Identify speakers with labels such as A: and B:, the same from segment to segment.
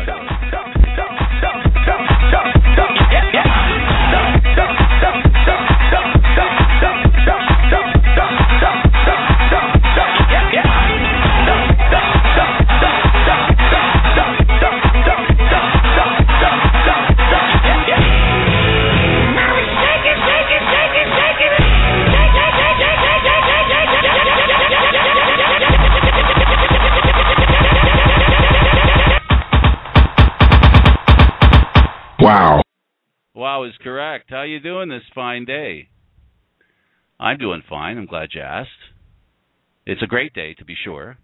A: Wow.
B: Wow is correct. How you doing this fine day? I'm doing fine. I'm glad you asked. It's a great day, to be sure.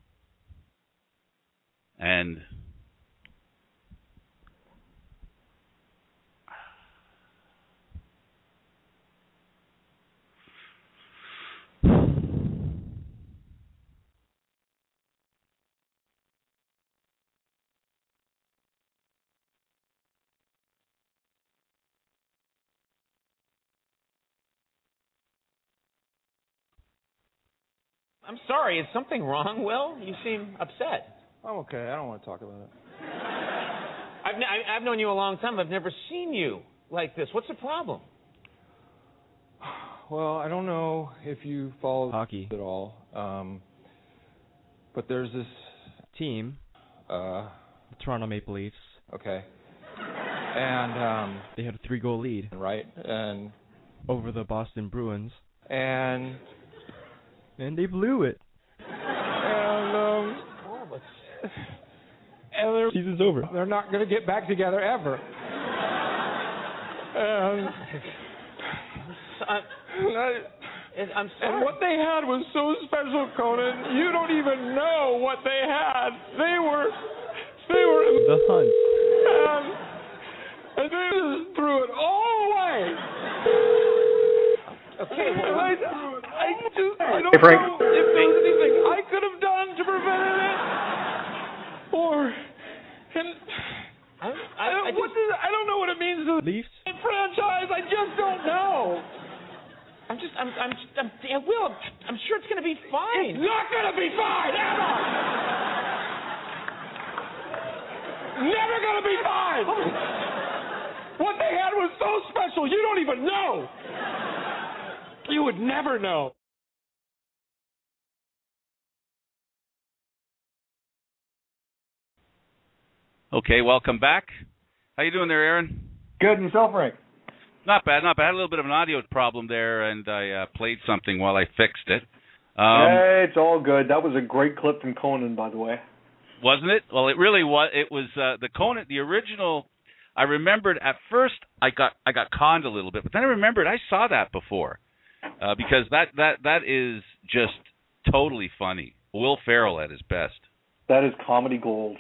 B: And
C: I'm sorry, is something wrong, Will? You seem upset.
D: I'm okay. I don't want to talk about it.
C: I've known you a long time. I've never seen you like this. What's the problem?
D: Well, I don't know if you follow
E: hockey
D: at all, but there's this
E: team, the Toronto Maple Leafs.
D: Okay. And
E: they had a 3-goal lead.
D: Right. And
E: over the Boston Bruins.
D: And
E: they blew it.
D: And their
E: season's over.
D: They're not going to get back together ever.
C: I'm sorry.
D: And what they had was so special, Conan. You don't even know what they had. They were
E: the Hunt.
D: And they just threw it all away.
C: Okay, well,
D: I don't
A: Hey, Frank.
D: know if there was anything I could have done to prevent it, or I don't know what it means to
E: Leafs
D: the franchise. I just don't know.
C: Will, I'm sure it's going to be fine.
D: It's not going to be fine ever. Never going to be fine. What they had was so special. You don't even know. You would never know.
B: okay, welcome back. How you doing there, Aaron?
A: Good, and yourself, Frank?
B: Not bad, not bad. I had a little bit of an audio problem there, and I played something while I fixed it.
A: It's all good. That was a great clip from Conan, by the way.
B: Wasn't it? Well, it really was. It was the Conan, the original. I remembered at first I got conned a little bit, but then I remembered I saw that before because that is just totally funny. Will Ferrell at his best.
A: That is comedy gold.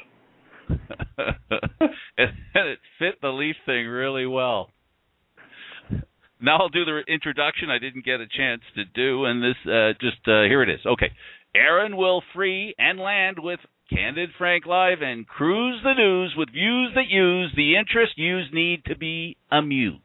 B: And it fit the Leaf thing really well. Now I'll do the introduction I didn't get a chance to do, and this here it is. Okay. Aaron will free and land with Candid Frank Live and cruise the news with views that use the interest yous need to be amused.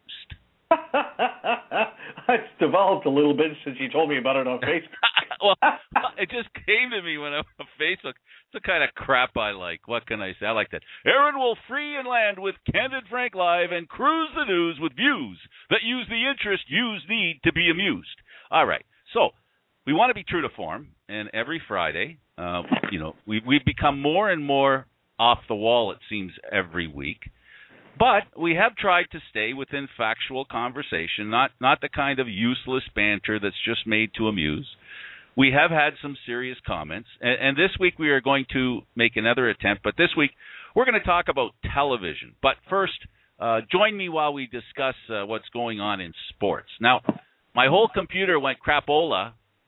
A: It's developed a little bit since you told me about it on Facebook.
B: Well, it just came to me when I was on Facebook. It's the kind of crap I like. What can I say? I like that. Aaron will free and land with Candid Frank Live and cruise the news with views that use the interest yous need to be amused. All right. So we want to be true to form, and every Friday, we've become more and more off the wall, it seems, every week. But we have tried to stay within factual conversation, not the kind of useless banter that's just made to amuse. We have had some serious comments, and this week we are going to make another attempt. But this week we're going to talk about television. But first, join me while we discuss what's going on in sports. Now, my whole computer went crapola.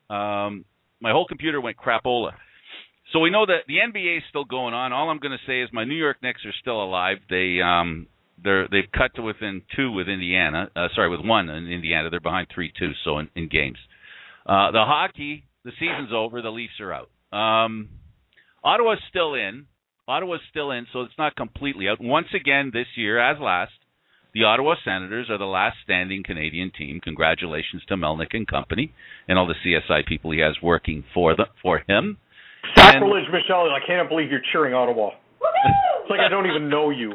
B: So we know that the NBA is still going on. All I'm going to say is my New York Knicks are still alive. They've cut to within two with Indiana. With one in Indiana. They're behind 3-2. So in games, the hockey, the season's over. The Leafs are out. Ottawa's still in. So it's not completely out. Once again this year, as last, the Ottawa Senators are the last standing Canadian team. Congratulations to Melnick and company and all the CSI people he has working for him.
A: Sacrilege, Michelle! I can't believe you're cheering Ottawa. It's like I don't even know you.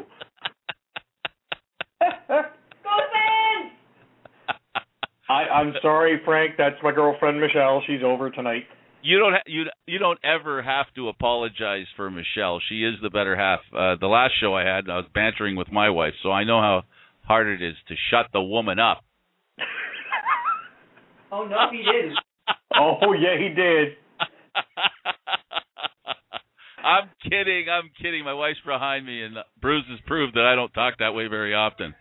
A: I'm sorry, Frank. That's my girlfriend, Michelle. She's over tonight.
B: You don't ever have to apologize for Michelle. She is the better half. The last show I had, I was bantering with my wife, so I know how hard it is to shut the woman up.
F: Oh, no, he did.
A: Oh, yeah, he did.
B: I'm kidding. My wife's behind me, and Bruce has proved that I don't talk that way very often.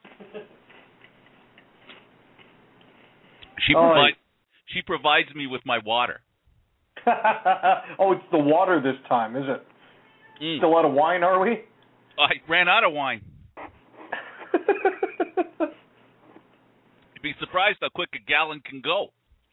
B: She provides me with my water.
A: Oh, it's the water this time, is it? Still out of wine, are we?
B: I ran out of wine. You'd be surprised how quick a gallon can go.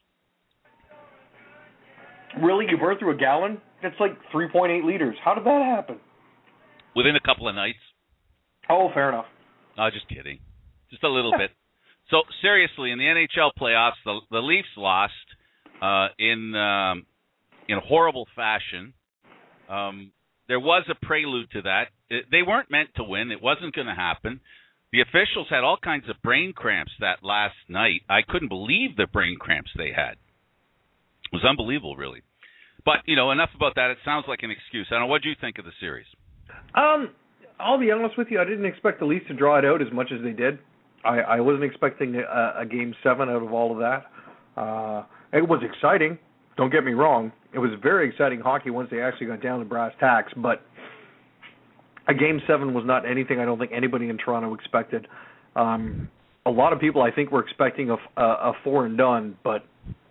A: Really? You burned through a gallon? That's like 3.8 liters. How did that happen?
B: Within a couple of nights.
A: Oh, fair enough.
B: No, just kidding. Just a little bit. So, seriously, in the NHL playoffs, the Leafs lost in horrible fashion. There was a prelude to that. They weren't meant to win. It wasn't going to happen. The officials had all kinds of brain cramps that last night. I couldn't believe the brain cramps they had. It was unbelievable, really. But, enough about that. It sounds like an excuse. I don't know. What do you think of the series?
A: I'll be honest with you. I didn't expect the Leafs to draw it out as much as they did. I wasn't expecting a Game 7 out of all of that. It was exciting. Don't get me wrong. It was very exciting hockey once they actually got down to brass tacks. But a Game 7 was not anything I don't think anybody in Toronto expected. A lot of people, I think, were expecting a 4 and done. But,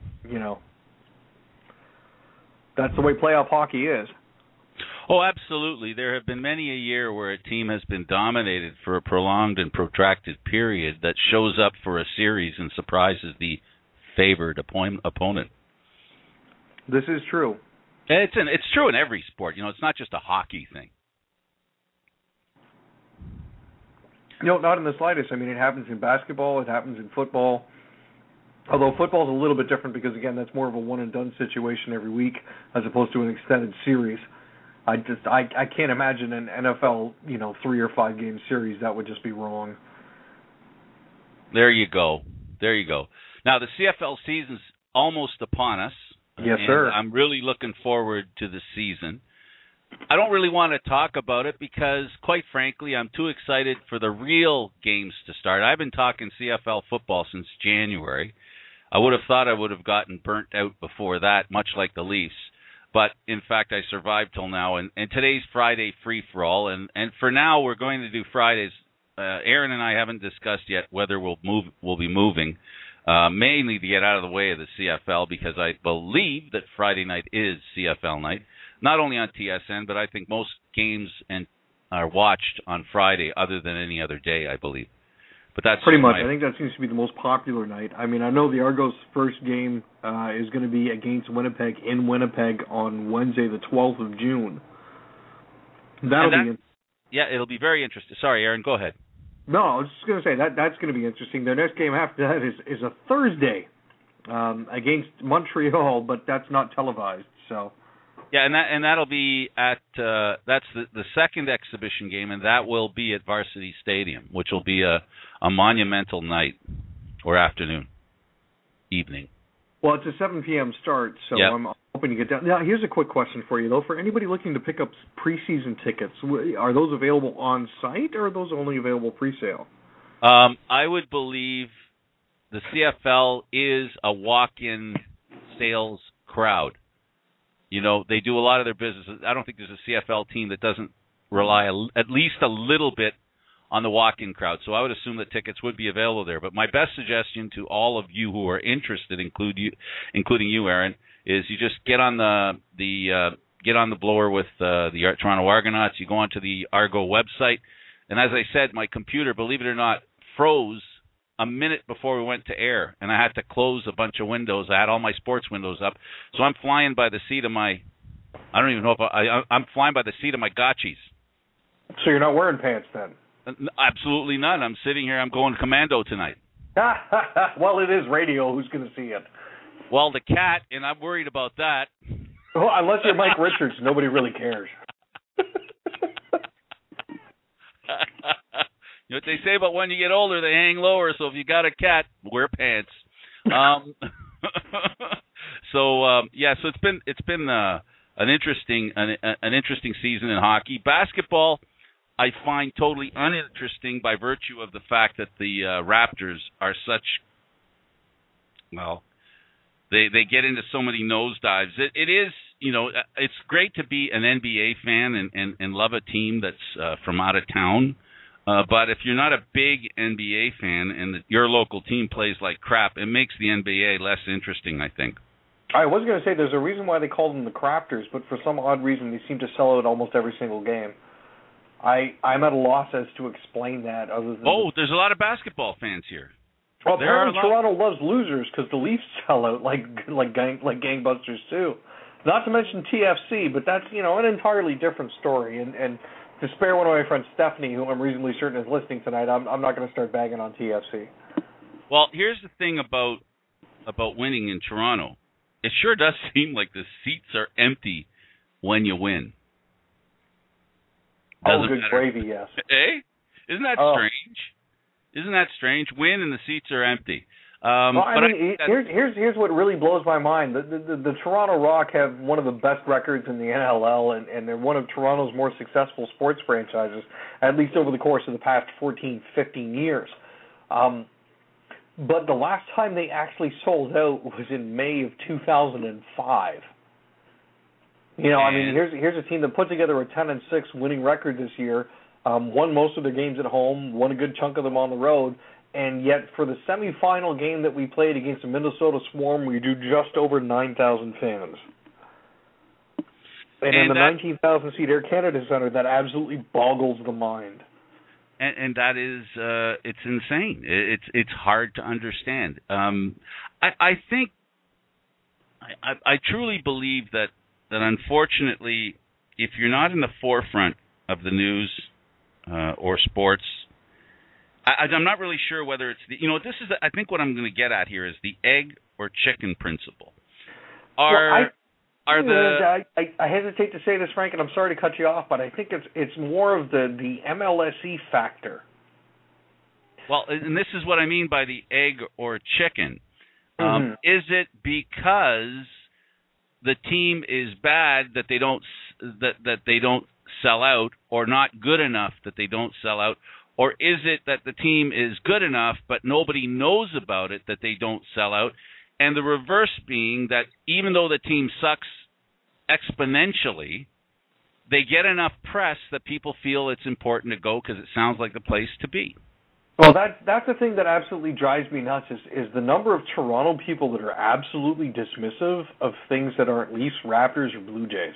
A: that's the way playoff hockey is.
B: Oh, absolutely. There have been many a year where a team has been dominated for a prolonged and protracted period that shows up for a series and surprises the favored opponent.
A: This is true.
B: It's true in every sport. It's not just a hockey thing.
A: Not in the slightest. I mean, it happens in basketball. It happens in football. Although football is a little bit different because, again, that's more of a one-and-done situation every week as opposed to an extended series. I can't imagine an NFL, 3 or 5 game series. That would just be wrong.
B: There you go. Now, the CFL season's almost upon us.
A: Yes, sir.
B: I'm really looking forward to the season. I don't really want to talk about it because, quite frankly, I'm too excited for the real games to start. I've been talking CFL football since January. I would have thought I would have gotten burnt out before that, much like the Leafs. But, in fact, I survived till now. And today's Friday free-for-all. And for now, we're going to do Fridays. Aaron and I haven't discussed yet whether we'll be moving, mainly to get out of the way of the CFL, because I believe that Friday night is CFL night. Not only on TSN, but I think most games are watched on Friday other than any other day, I believe. But that's
A: pretty much. I think that seems to be the most popular night. I mean, I know the Argos' first game is going to be against Winnipeg in Winnipeg on Wednesday, the 12th of June.
B: It'll be very interesting. Sorry, Aaron, go ahead.
A: No, I was just going to say that's going to be interesting. Their next game after that is a Thursday against Montreal, but that's not televised. So.
B: Yeah, and that'll be at that's the second exhibition game, and that will be at Varsity Stadium, which will be a monumental night or evening.
A: Well, it's a 7 p.m. start, so yep. I'm hoping to get down. Now, here's a quick question for you, though. For anybody looking to pick up preseason tickets, are those available on site, or are those only available pre-sale?
B: I would believe the CFL is a walk-in sales crowd. They do a lot of their business. I don't think there's a CFL team that doesn't rely at least a little bit on the walk-in crowd. So I would assume that tickets would be available there. But my best suggestion to all of you who are interested, including you, Aaron, is you just get on the blower with the Toronto Argonauts. You go onto the Argo website, and as I said, my computer, believe it or not, froze a minute before we went to air, and I had to close a bunch of windows. I had all my sports windows up, so I'm flying by the seat of my. I don't even know if I'm flying by the seat of my gotchis.
A: So you're not wearing pants then?
B: Absolutely not. I'm sitting here. I'm going commando tonight.
A: Well, it is radio. Who's going to see it?
B: Well, the cat, and I'm worried about that.
A: Well, unless you're Mike Richards, nobody really cares.
B: You know what they say about when you get older, they hang lower. So if you got a cat, wear pants. So it's been an interesting season in hockey. Basketball, I find totally uninteresting by virtue of the fact that the Raptors are such, well, they get into so many nosedives. It is, you know, it's great to be an NBA fan and love a team that's from out of town. But if you're not a big NBA fan and your local team plays like crap, it makes the NBA less interesting, I think.
A: I was going to say there's a reason why they call them the Crafters, but for some odd reason they seem to sell out almost every single game. I'm at a loss as to explain that. Other than
B: there's a lot of basketball fans here.
A: Well, apparently Toronto loves losers because the Leafs sell out like gangbusters too. Not to mention TFC, but that's, you know, an entirely different story. And to spare one of my friends, Stephanie, who I'm reasonably certain is listening tonight, I'm not going to start bagging on TFC.
B: Well, here's the thing about winning in Toronto. It sure does seem like the seats are empty when you win.
A: Good gravy, yes.
B: Eh? Isn't that strange? Isn't that strange? Win and the seats are empty.
A: Here's what really blows my mind. The Toronto Rock have one of the best records in the NLL, and they're one of Toronto's more successful sports franchises, at least over the course of the past 14, 15 years. But the last time they actually sold out was in May of 2005. You know, I mean, here's a team that put together a 10-6 winning record this year, won most of their games at home, won a good chunk of them on the road, and yet for the semifinal game that we played against the Minnesota Swarm, we drew just over 9,000 fans. And in the 19,000-seat Air Canada Centre, that absolutely boggles the mind.
B: And that is, it's insane. It's hard to understand. I think, I truly believe that unfortunately, if you're not in the forefront of the news or sports, I'm not really sure whether it's I think what I'm going to get at here is the egg or chicken principle. I
A: hesitate to say this, Frank, and I'm sorry to cut you off, but I think it's more of the MLSE factor.
B: Well, and this is what I mean by the egg or chicken. Is it because the team is bad that they don't sell out, or not good enough that they don't sell out? Or is it that the team is good enough but nobody knows about it that they don't sell out? And the reverse being that even though the team sucks exponentially, they get enough press that people feel it's important to go because it sounds like the place to be.
A: Well, that's the thing that absolutely drives me nuts is the number of Toronto people that are absolutely dismissive of things that aren't Leafs, Raptors, or Blue Jays.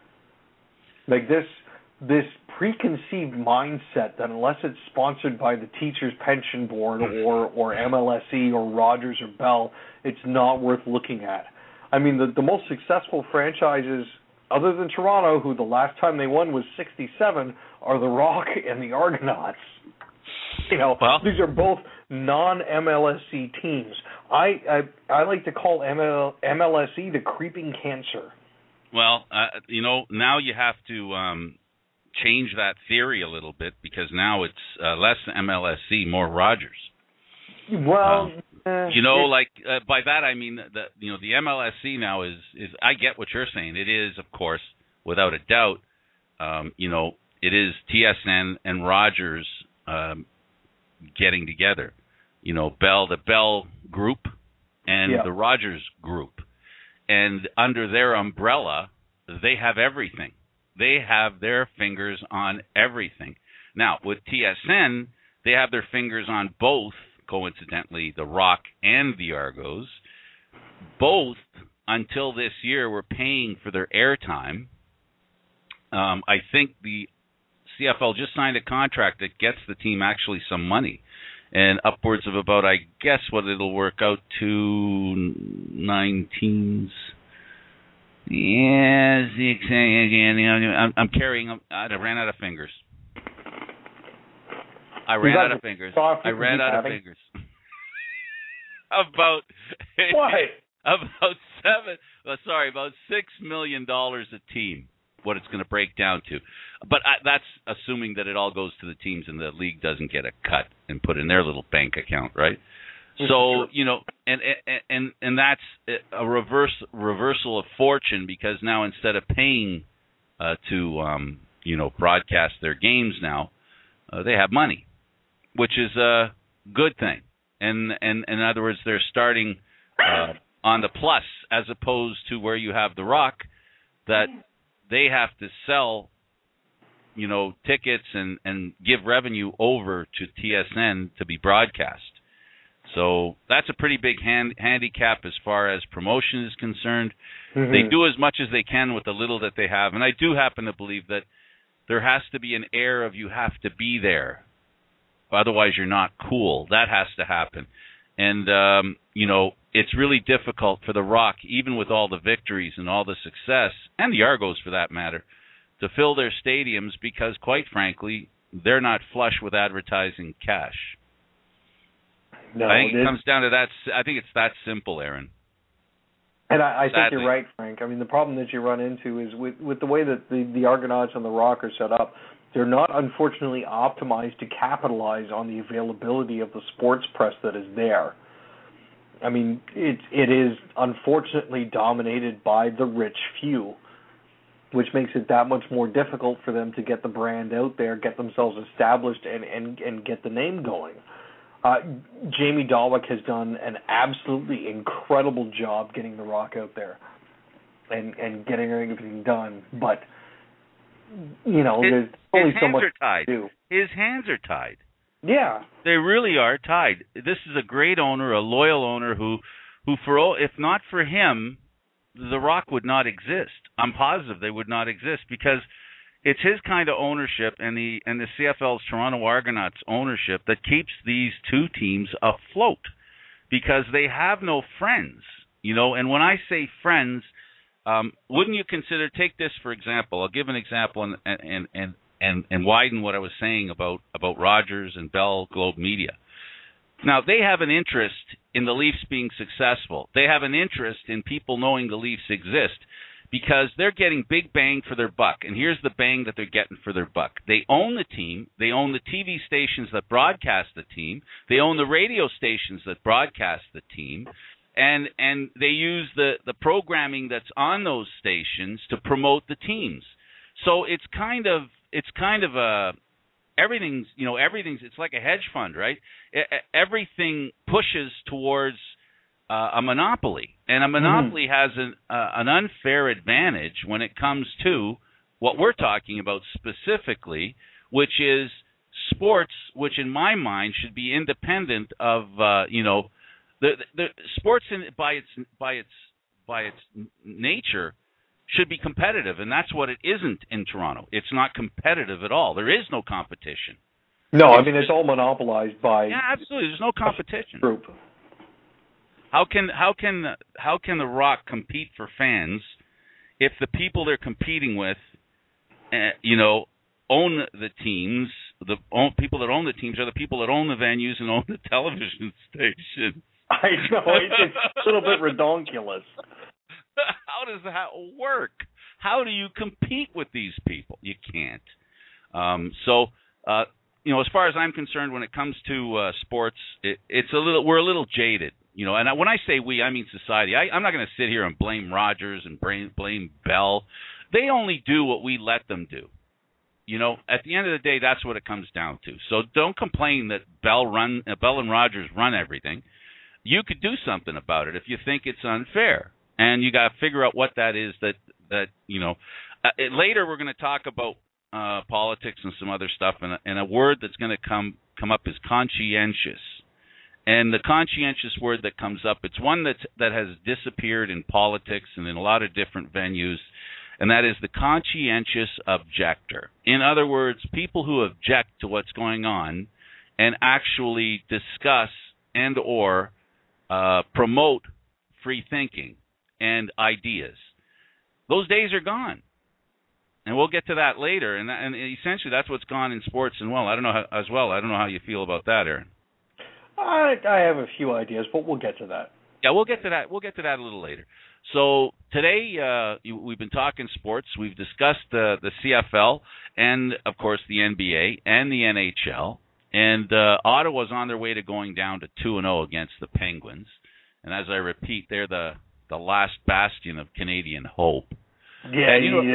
A: Like this preconceived mindset that unless it's sponsored by the Teachers Pension Board or MLSE or Rogers or Bell, it's not worth looking at. I mean, the most successful franchises, other than Toronto, who the last time they won was 1967, are the Rock and the Argonauts. You know, these are both non-MLSE teams. I like to call MLSE the creeping cancer.
B: Well, now you have to change that theory a little bit because now it's less MLSE, more Rogers.
A: Well,
B: by that I mean that the MLSE now is I get what you're saying. It is, of course, without a doubt, it is TSN and Rogers getting together. The Bell Group and the Rogers Group. And under their umbrella, they have everything. They have their fingers on everything. Now, with TSN, they have their fingers on both, coincidentally, the Rock and the Argos. Both, until this year, were paying for their airtime. I think the CFL just signed a contract that gets the team actually some money. And upwards of about, I guess, what it'll work out to 19s. Yes, I'm carrying. I ran out of fingers. About
A: what?
B: About $6 million a team. what it's going to break down to. But that's assuming that it all goes to the teams and the league doesn't get a cut and put in their little bank account, right? So, you know, and that's a reversal of fortune, because now instead of paying to you know, broadcast their games now, they have money, which is a good thing. And in other words, they're starting on the plus, as opposed to where you have The Rock, that they have to sell, you know, tickets and give revenue over to TSN to be broadcast. So that's a pretty big handicap as far as promotion is concerned. Mm-hmm. They do as much as they can with the little that they have. And I do happen to believe that there has to be an air of you have to be there. Otherwise, you're not cool. That has to happen. And, you know, it's really difficult for The Rock, even with all the victories and all the success, and the Argos for that matter, to fill their stadiums because, quite frankly, they're not flush with advertising cash.
A: No,
B: I think it comes down to that. I think it's that simple, Aaron.
A: And I think you're right, Frank. I mean, the problem that you run into is with the way that the Argonauts and The Rock are set up, they're not, unfortunately, optimized to capitalize on the availability of the sports press that is there. I mean, it is unfortunately dominated by the rich few, which makes it that much more difficult for them to get the brand out there, get themselves established, and get the name going. Jamie Dawick has done an absolutely incredible job getting The Rock out there and getting everything done. But, you know, there's only so much to do.
B: His hands are tied.
A: Yeah.
B: They really are tied. This is a great owner, a loyal owner who for if not for him, The Rock would not exist. I'm positive they would not exist, because it's his kind of ownership and the CFL's Toronto Argonauts ownership that keeps these two teams afloat, because they have no friends, you know. And when I say friends, wouldn't you consider, take this for example, I'll give an example and widen what I was saying about Rogers and Bell Globe Media. Now, they have an interest in the Leafs being successful. They have an interest in people knowing the Leafs exist, because they're getting big bang for their buck. And here's the bang that they're getting for their buck. They own the team. They own the TV stations that broadcast the team. They own the radio stations that broadcast the team. And they use the programming that's on those stations to promote the teams. So it's kind of everything's, it's like a hedge fund, right? Everything pushes towards a monopoly, and a monopoly has an unfair advantage when it comes to what we're talking about specifically, which is sports, which in my mind should be independent of the sports by its nature should be competitive, and that's what it isn't in Toronto. It's not competitive at all. There is no competition.
A: No, I mean, it's all monopolized by.
B: Yeah, absolutely. There's no competition.
A: Group.
B: How can The Rock compete for fans if the people they're competing with, own the teams? People that own the teams are the people that own the venues and own the television stations.
A: I know, it's a little bit redonkulous.
B: How does that work? How do you compete with these people? You can't. As far as I'm concerned, when it comes to sports, we're a little jaded. And when I say we, I mean society. I'm not going to sit here and blame Rogers and blame Bell. They only do what we let them do. At the end of the day, that's what it comes down to. So don't complain that Bell and Rogers run everything. You could do something about it if you think it's unfair, and you got to figure out what that is. Later we're going to talk about politics and some other stuff, and a word that's going to come up is conscientious. And the conscientious word that comes up, it's one that has disappeared in politics and in a lot of different venues, and that is the conscientious objector. In other words, people who object to what's going on and actually discuss and or promote free thinking and ideas. Those days are gone. And we'll get to that later. And essentially that's what's gone in sports I don't know how you feel about that, Aaron. I
A: have a few ideas, but we'll get to that.
B: Yeah, we'll get to that. We'll get to that a little later. So today we've been talking sports. We've discussed the CFL and, of course, the NBA and the NHL. And Ottawa's on their way to going down to 2-0 against the Penguins. And as I repeat, they're the last bastion of Canadian hope.
A: Yeah,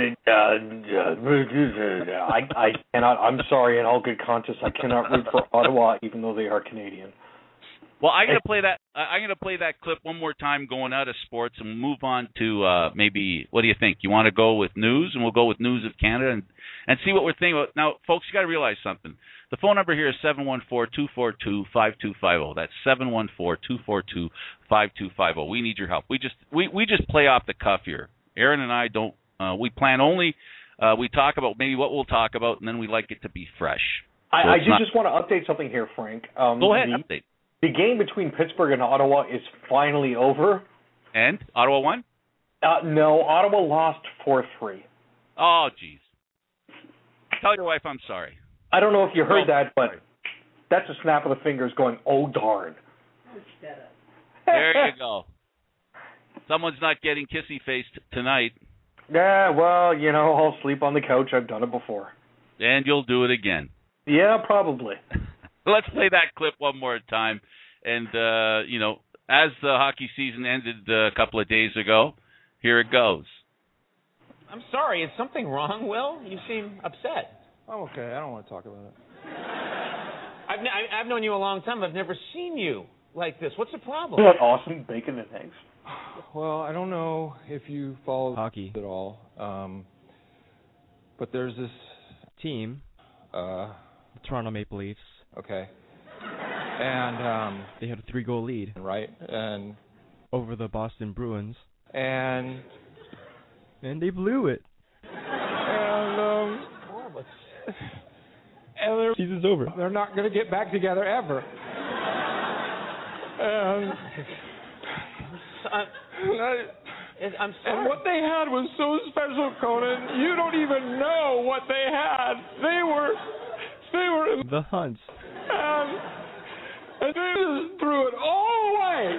A: I cannot. I'm sorry, in all good conscience, I cannot root for Ottawa, even though they are Canadian.
B: Well, I'm gonna play that. I'm gonna play that clip one more time, going out of sports, and we'll move on to maybe. What do you think? You want to go with news, and we'll go with news of Canada, and see what we're thinking about. Now, folks, you got to realize something. The phone number here is 714-242-5250. That's 714-242-5250. We need your help. We just play off the cuff here. Aaron and I don't. We plan only. We talk about maybe what we'll talk about, and then we like it to be fresh. So
A: I just want to update something here, Frank.
B: Go ahead, update.
A: The game between Pittsburgh and Ottawa is finally over.
B: And Ottawa won?
A: No, Ottawa lost 4-3.
B: Oh, jeez. Tell your wife I'm sorry.
A: I don't know if you heard that, but that's a snap of the fingers going, oh, darn.
B: There you go. Someone's not getting kissy-faced tonight.
A: Yeah, well, I'll sleep on the couch. I've done it before.
B: And you'll do it again.
A: Yeah, probably.
B: Let's play that clip one more time. And, as the hockey season ended a couple of days ago, here it goes.
C: I'm sorry. Is something wrong, Will? You seem upset.
E: I'm okay. I don't want to talk about it.
C: I've known you a long time. I've never seen you like this. What's the problem?
A: Isn't that awesome? Bacon and eggs.
E: Well, I don't know if you follow hockey at all, but there's this team, the Toronto Maple Leafs. Okay. And they had a 3-goal lead, right? And over the Boston Bruins. And they blew it. And their season's over. They're not going to get back together ever.
C: I'm sorry.
E: And what they had was so special, Conan. You don't even know what they had. They were in the hunts. And they just threw it all away.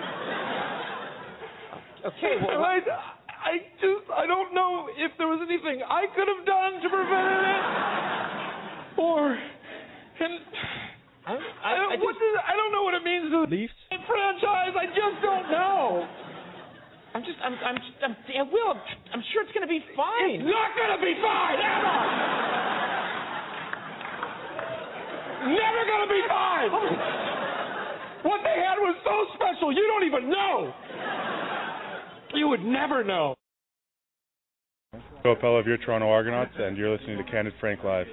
C: Okay, well,
E: I don't know if there was anything I could have done to prevent it. I don't know what it means to the Leafs franchise. I just don't know.
C: Will, I'm sure it's going to be fine.
D: It's not going to be fine, ever! Never going to be fine! What they had was so special, you don't even know! You would never know.
F: Joe Appello of your Toronto Argonauts, and you're listening to Candid Frank Live.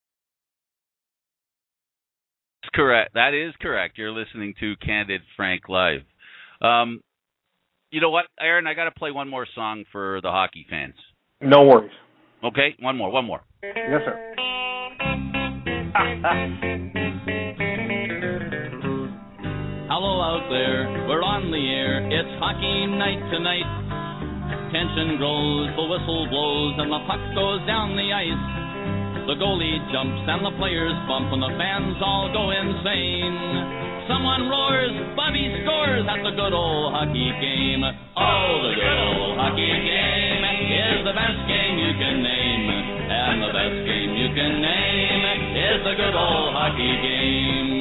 B: That's correct. That is correct. You're listening to Candid Frank Live. You know what, Aaron? I got to play one more song for the hockey fans.
A: No worries.
B: Okay, one more.
A: Yes, sir.
G: Hello out there, we're on the air. It's hockey night tonight. Tension grows, the whistle blows, and the puck goes down the ice. The goalie jumps and the players bump, and the fans all go insane. Someone roars, Bobby scores at the good old hockey game. Oh, the good old hockey game is the best game you can name. And the best game you can name is the good old hockey game.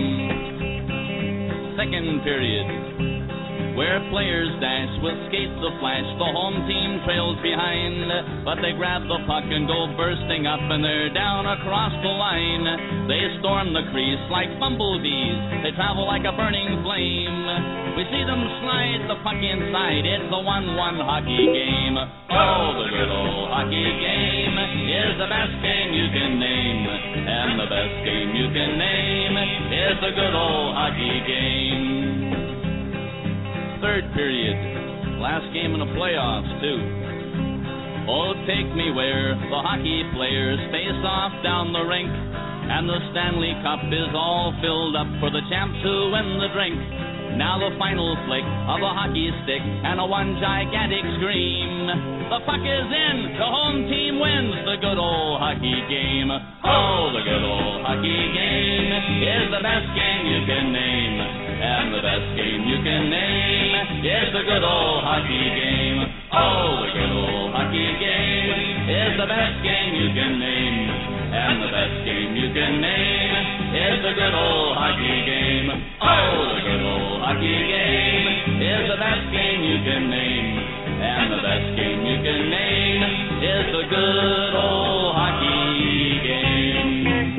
G: Second period, where players dash with skates of flash. The home team trails behind, but they grab the puck and go bursting up, and they're down across the line. They storm the crease like bumblebees. They travel like a burning flame. We see them slide the puck inside. It's a 1-1 hockey game. Oh, the good old hockey game is the best game you can name. And the best game you can name is the good old hockey game. Third period, last game in the playoffs, too. Oh, take me where the hockey players face off down the rink, and the Stanley Cup is all filled up for the champs who win the drink. Now the final flick of a hockey stick and a one gigantic scream. The puck is in, the home team wins the good old hockey game. Oh, the good old hockey game is the best game you can name. And the best game you can name is the good old hockey game. Oh, the best game you can name. And the best game you can name is the good old hockey game. Oh, the good old hockey game is the best game you can name. And the best game you can name is the good old hockey game.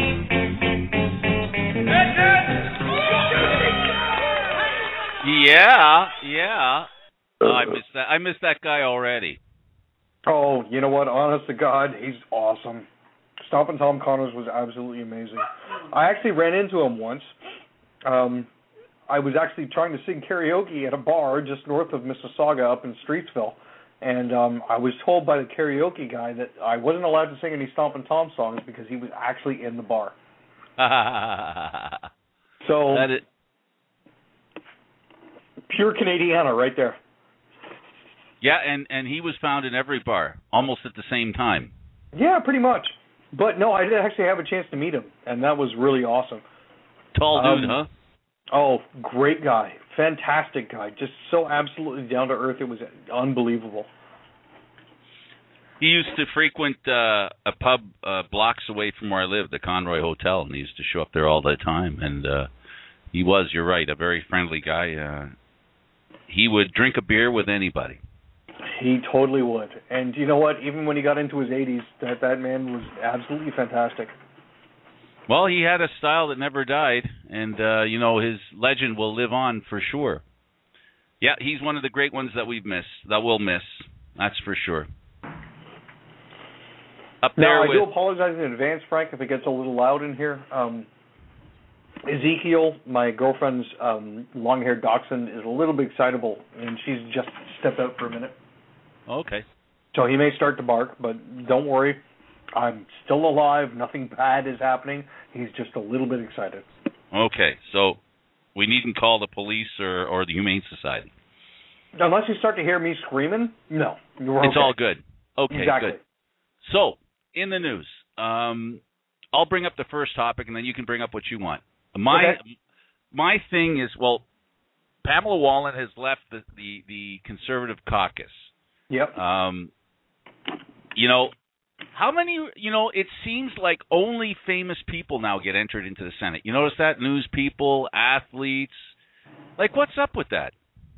B: Yeah. Oh, I missed that guy already.
A: Oh, you know what? Honest to God, he's awesome. Stompin' Tom Connors was absolutely amazing. I actually ran into him once. I was actually trying to sing karaoke at a bar just north of Mississauga up in Streetsville. And I was told by the karaoke guy that I wasn't allowed to sing any Stompin' Tom songs because he was actually in the bar. So, pure Canadiana right there.
B: Yeah, and he was found in every bar, almost at the same time.
A: Yeah, pretty much. But no, I did actually have a chance to meet him, and that was really awesome.
B: Tall dude, huh?
A: Oh, great guy. Fantastic guy. Just so absolutely down to earth, it was unbelievable.
B: He used to frequent a pub blocks away from where I lived, the Conroy Hotel, and he used to show up there all the time. And he was, you're right, a very friendly guy. He would drink a beer with anybody.
A: He totally would. And you know what? Even when he got into his 80s, that man was absolutely fantastic.
B: Well, he had a style that never died, and, his legend will live on for sure. Yeah, he's one of the great ones that we'll miss. That's for sure. Up there
A: now, I do apologize in advance, Frank, if it gets a little loud in here. Ezekiel, my girlfriend's long-haired dachshund, is a little bit excitable, and she's just stepped out for a minute.
B: Okay.
A: So he may start to bark, but don't worry. I'm still alive. Nothing bad is happening. He's just a little bit excited.
B: Okay, so we needn't call the police or the Humane Society.
A: Unless you start to hear me screaming, no. You're okay.
B: It's all good. Okay,
A: exactly.
B: Good. So, in the news, I'll bring up the first topic, and then you can bring up what you want. My thing is, Pamela Wallin has left the Conservative caucus.
A: Yep.
B: How many, it seems like only famous people now get entered into the Senate. You notice that? News people, athletes. Like, what's up with that?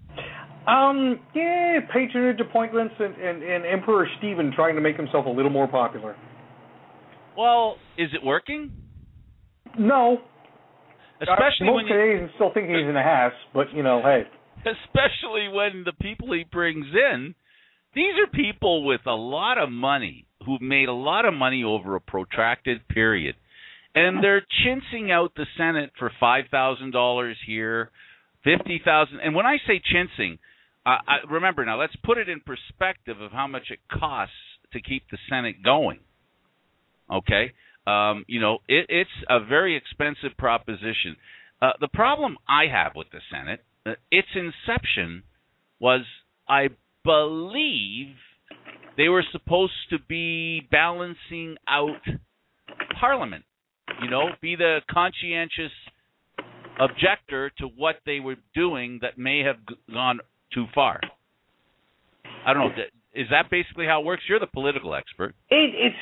B: Patronage
A: appointments and Emperor Stephen trying to make himself a little more popular.
B: Well, is it working?
A: No.
B: Especially
A: most Canadians still think he's an ass, but, hey.
B: Especially when the people he brings in, these are people with a lot of money who've made a lot of money over a protracted period. And they're chinsing out the Senate for $5,000 here, $50,000. And when I say chinsing, remember now, let's put it in perspective of how much it costs to keep the Senate going. Okay? It's a very expensive proposition. The problem I have with the Senate, its inception was, I believe, they were supposed to be balancing out Parliament, be the conscientious objector to what they were doing that may have gone too far. I don't know. Is that basically how it works? You're the political expert.
A: In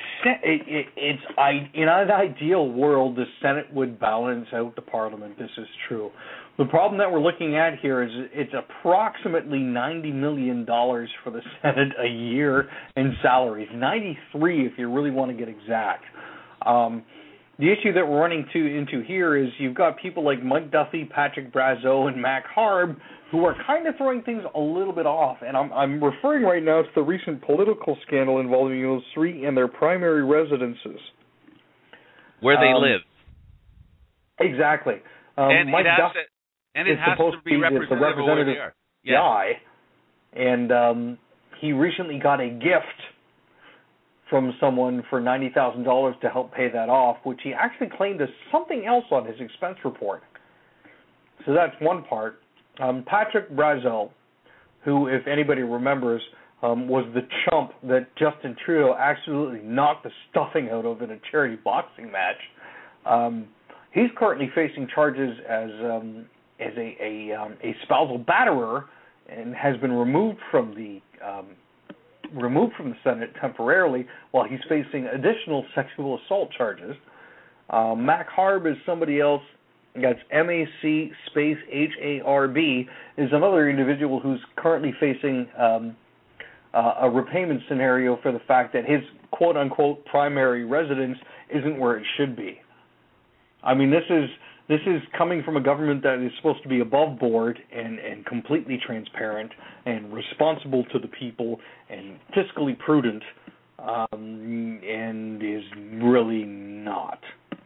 A: an ideal world, the Senate would balance out the Parliament. This is true. The problem that we're looking at here is it's approximately $90 million for the Senate a year in salaries. 93 if you really want to get exact. The issue that we're running into here is you've got people like Mike Duffy, Patrick Brazeau, and Mac Harb who are kind of throwing things a little bit off. And I'm referring right now to the recent political scandal involving those three and their primary residences.
B: Where they live.
A: Exactly.
B: And
A: Mike Duffy
B: it has to be representative where they are. Yeah.
A: Guy, and he recently got a gift from someone for $90,000 to help pay that off, which he actually claimed as something else on his expense report. So that's one part. Patrick Brazeau, who, if anybody remembers, was the chump that Justin Trudeau absolutely knocked the stuffing out of in a charity boxing match. He's currently facing charges as a spousal batterer and has been removed from the removed from the Senate temporarily while he's facing additional sexual assault charges. Mac Harb is somebody else. That's MAC space HARB, is another individual who's currently facing a repayment scenario for the fact that his quote-unquote primary residence isn't where it should be. I mean, this is coming from a government that is supposed to be above board and completely transparent and responsible to the people and fiscally prudent, and is really not.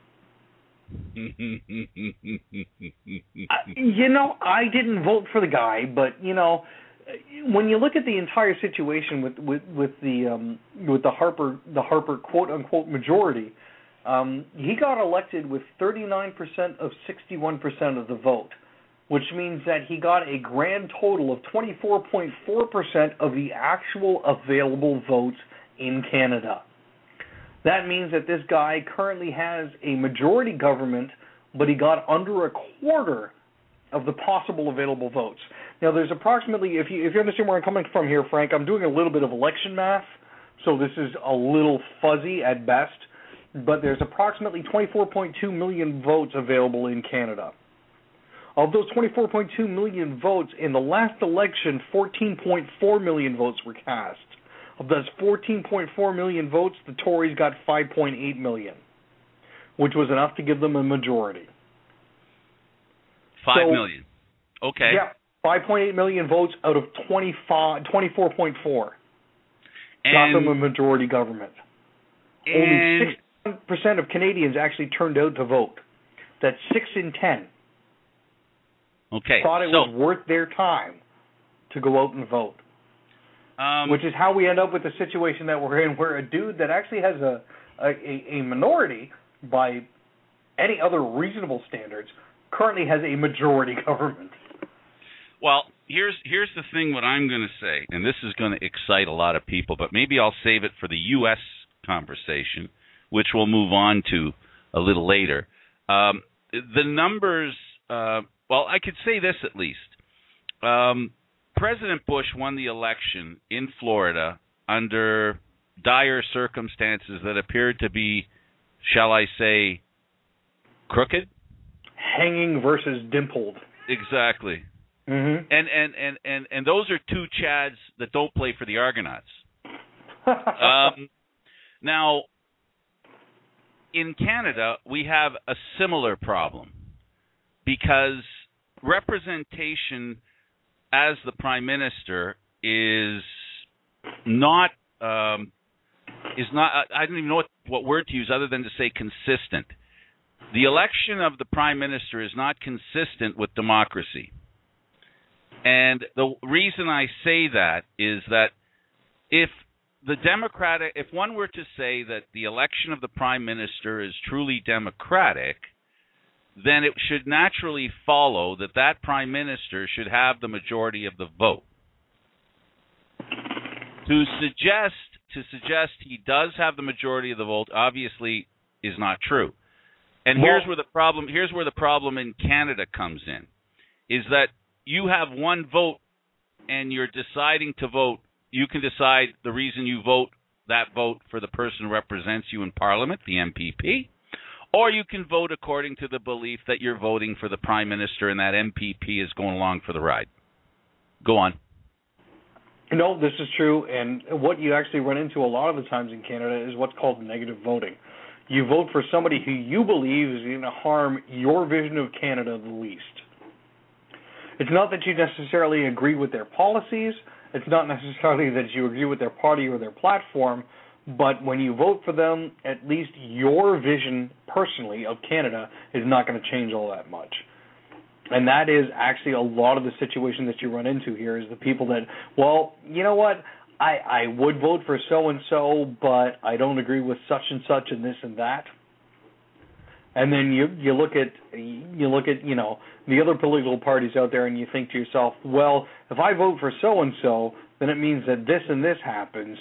A: I didn't vote for the guy, but when you look at the entire situation with the Harper quote unquote majority, he got elected with 39% of 61% of the vote, which means that he got a grand total of 24.4% of the actual available votes in Canada. That means that this guy currently has a majority government, but he got under a quarter of the possible available votes. Now, there's approximately, if you understand where I'm coming from here, Frank, I'm doing a little bit of election math, so this is a little fuzzy at best, but there's approximately 24.2 million votes available in Canada. Of those 24.2 million votes, in the last election, 14.4 million votes were cast. Of those 14.4 million votes, the Tories got 5.8 million, which was enough to give them a majority.
B: 5 million. Okay.
A: Yeah, 5.8 million votes out of 24.4 got them a majority government. Only 6% of Canadians actually turned out to vote. That's 6 in 10.
B: Okay.
A: Thought it was worth their time to go out and vote. Which is how we end up with the situation that we're in, where a dude that actually has a minority by any other reasonable standards currently has a majority government.
B: Well, here's the thing what I'm going to say, and this is going to excite a lot of people, but maybe I'll save it for the U.S. conversation, which we'll move on to a little later. The numbers, I could say this at least. President Bush won the election in Florida under dire circumstances that appeared to be, shall I say, crooked?
A: Hanging versus dimpled.
B: Exactly. Mm-hmm. And those are two Chads that don't play for the Argonauts. Now, in Canada, we have a similar problem because representation as the Prime Minister is not I don't even know what word to use other than to say consistent. The election of the Prime Minister is not consistent with democracy. And the reason I say that is that if one were to say that the election of the Prime Minister is truly democratic, then it should naturally follow that Prime Minister should have the majority of the vote. To suggest he does have the majority of the vote obviously is not true. And here's where the problem in Canada comes in, is that you have one vote and you're deciding to vote. You can decide the reason you vote for the person who represents you in Parliament, the MPP, or you can vote according to the belief that you're voting for the Prime Minister and that MPP is going along for the ride. Go on.
A: No, this is true, and what you actually run into a lot of the times in Canada is what's called negative voting. You vote for somebody who you believe is going to harm your vision of Canada the least. It's not that you necessarily agree with their policies. It's not necessarily that you agree with their party or their platform, but when you vote for them, at least your vision personally of Canada is not going to change all that much. And that is actually a lot of the situation that you run into here is the people that, well, you know what, I would vote for so-and-so, but I don't agree with such and such and this and that. And then you look at the other political parties out there and you think to yourself, well, if I vote for so-and-so, then it means that this and this happens.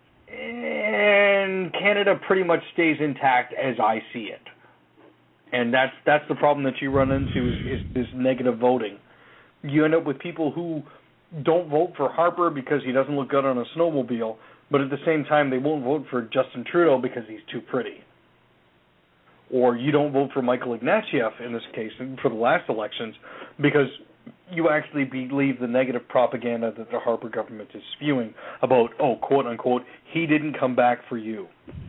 A: And Canada pretty much stays intact as I see it. And that's the problem that you run into is this negative voting. You end up with people who don't vote for Harper because he doesn't look good on a snowmobile, but at the same time, they won't vote for Justin Trudeau because he's too pretty. Or you don't vote for Michael Ignatieff, in this case, for the last elections, because you actually believe the negative propaganda that the Harper government is spewing about, quote unquote, he didn't come back for you.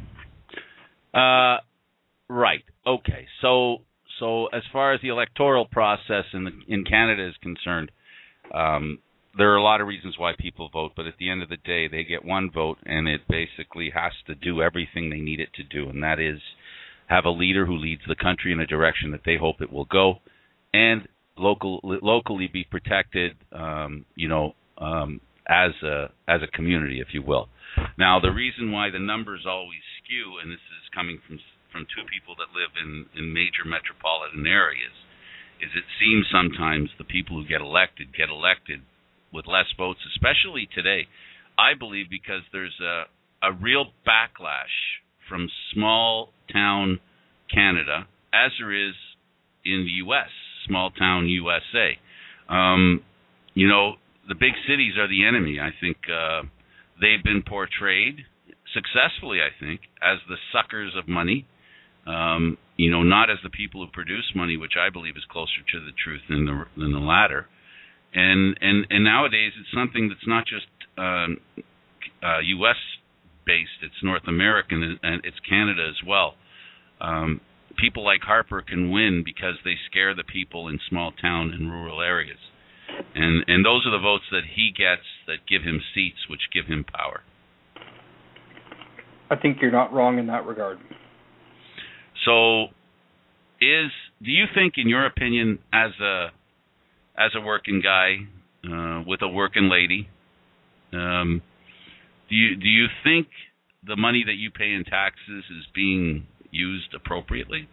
B: Right. Okay. So as far as the electoral process in Canada is concerned, there are a lot of reasons why people vote, but at the end of the day, they get one vote, and it basically has to do everything they need it to do, and that is have a leader who leads the country in a direction that they hope it will go, and locally be protected, as a community, if you will. Now, the reason why the numbers always skew, and this is coming from two people that live in major metropolitan areas, is it seems sometimes the people who get elected with less votes, especially today, I believe, because there's a real backlash from small town Canada, as there is in the U.S., small town USA. The big cities are the enemy. I think they've been portrayed successfully, I think, as the suckers of money, not as the people who produce money, which I believe is closer to the truth than the latter. And nowadays it's something that's not just U.S. based; it's North American and it's Canada as well. People like Harper can win because they scare the people in small town and rural areas, and those are the votes that he gets that give him seats, which give him power.
A: I think you're not wrong in that regard.
B: So, do you think, in your opinion, as a working guy with a working lady, do you think the money that you pay in taxes is being used appropriately?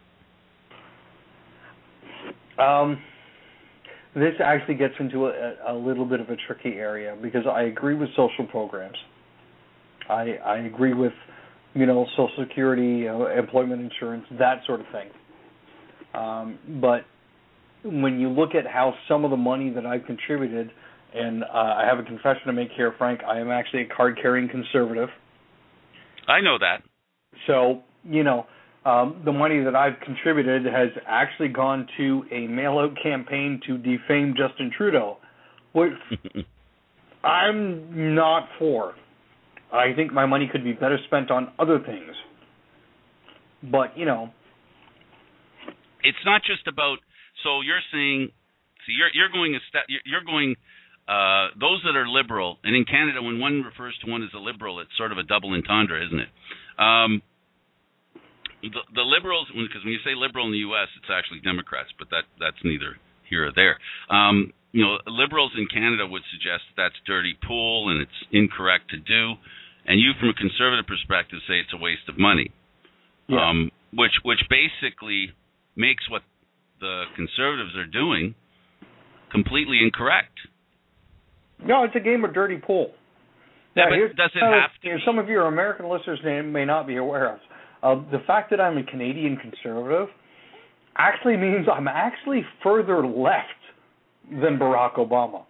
A: This actually gets into a little bit of a tricky area, because I agree with social programs. I agree with, Social Security, employment insurance, that sort of thing. But when you look at how some of the money that I've contributed, and I have a confession to make here, Frank, I am actually a card-carrying conservative.
B: I know that.
A: So, the money that I've contributed has actually gone to a mail-out campaign to defame Justin Trudeau, which I'm not for. I think my money could be better spent on other things. But,
B: it's not just about. So you're saying, you're going those that are liberal, and in Canada, when one refers to one as a liberal, it's sort of a double entendre, isn't it? The liberals, because when you say liberal in the U.S., it's actually Democrats, but that's neither here or there. Liberals in Canada would suggest that's dirty pool and it's incorrect to do, and you, from a conservative perspective, say it's a waste of money.
A: Yeah.
B: Which basically makes what the conservatives are doing completely incorrect.
A: No, it's a game of dirty pool.
B: Yeah, but does it have to?
A: Some of your American listeners may not be aware of. The fact that I'm a Canadian conservative actually means I'm actually further left than Barack Obama.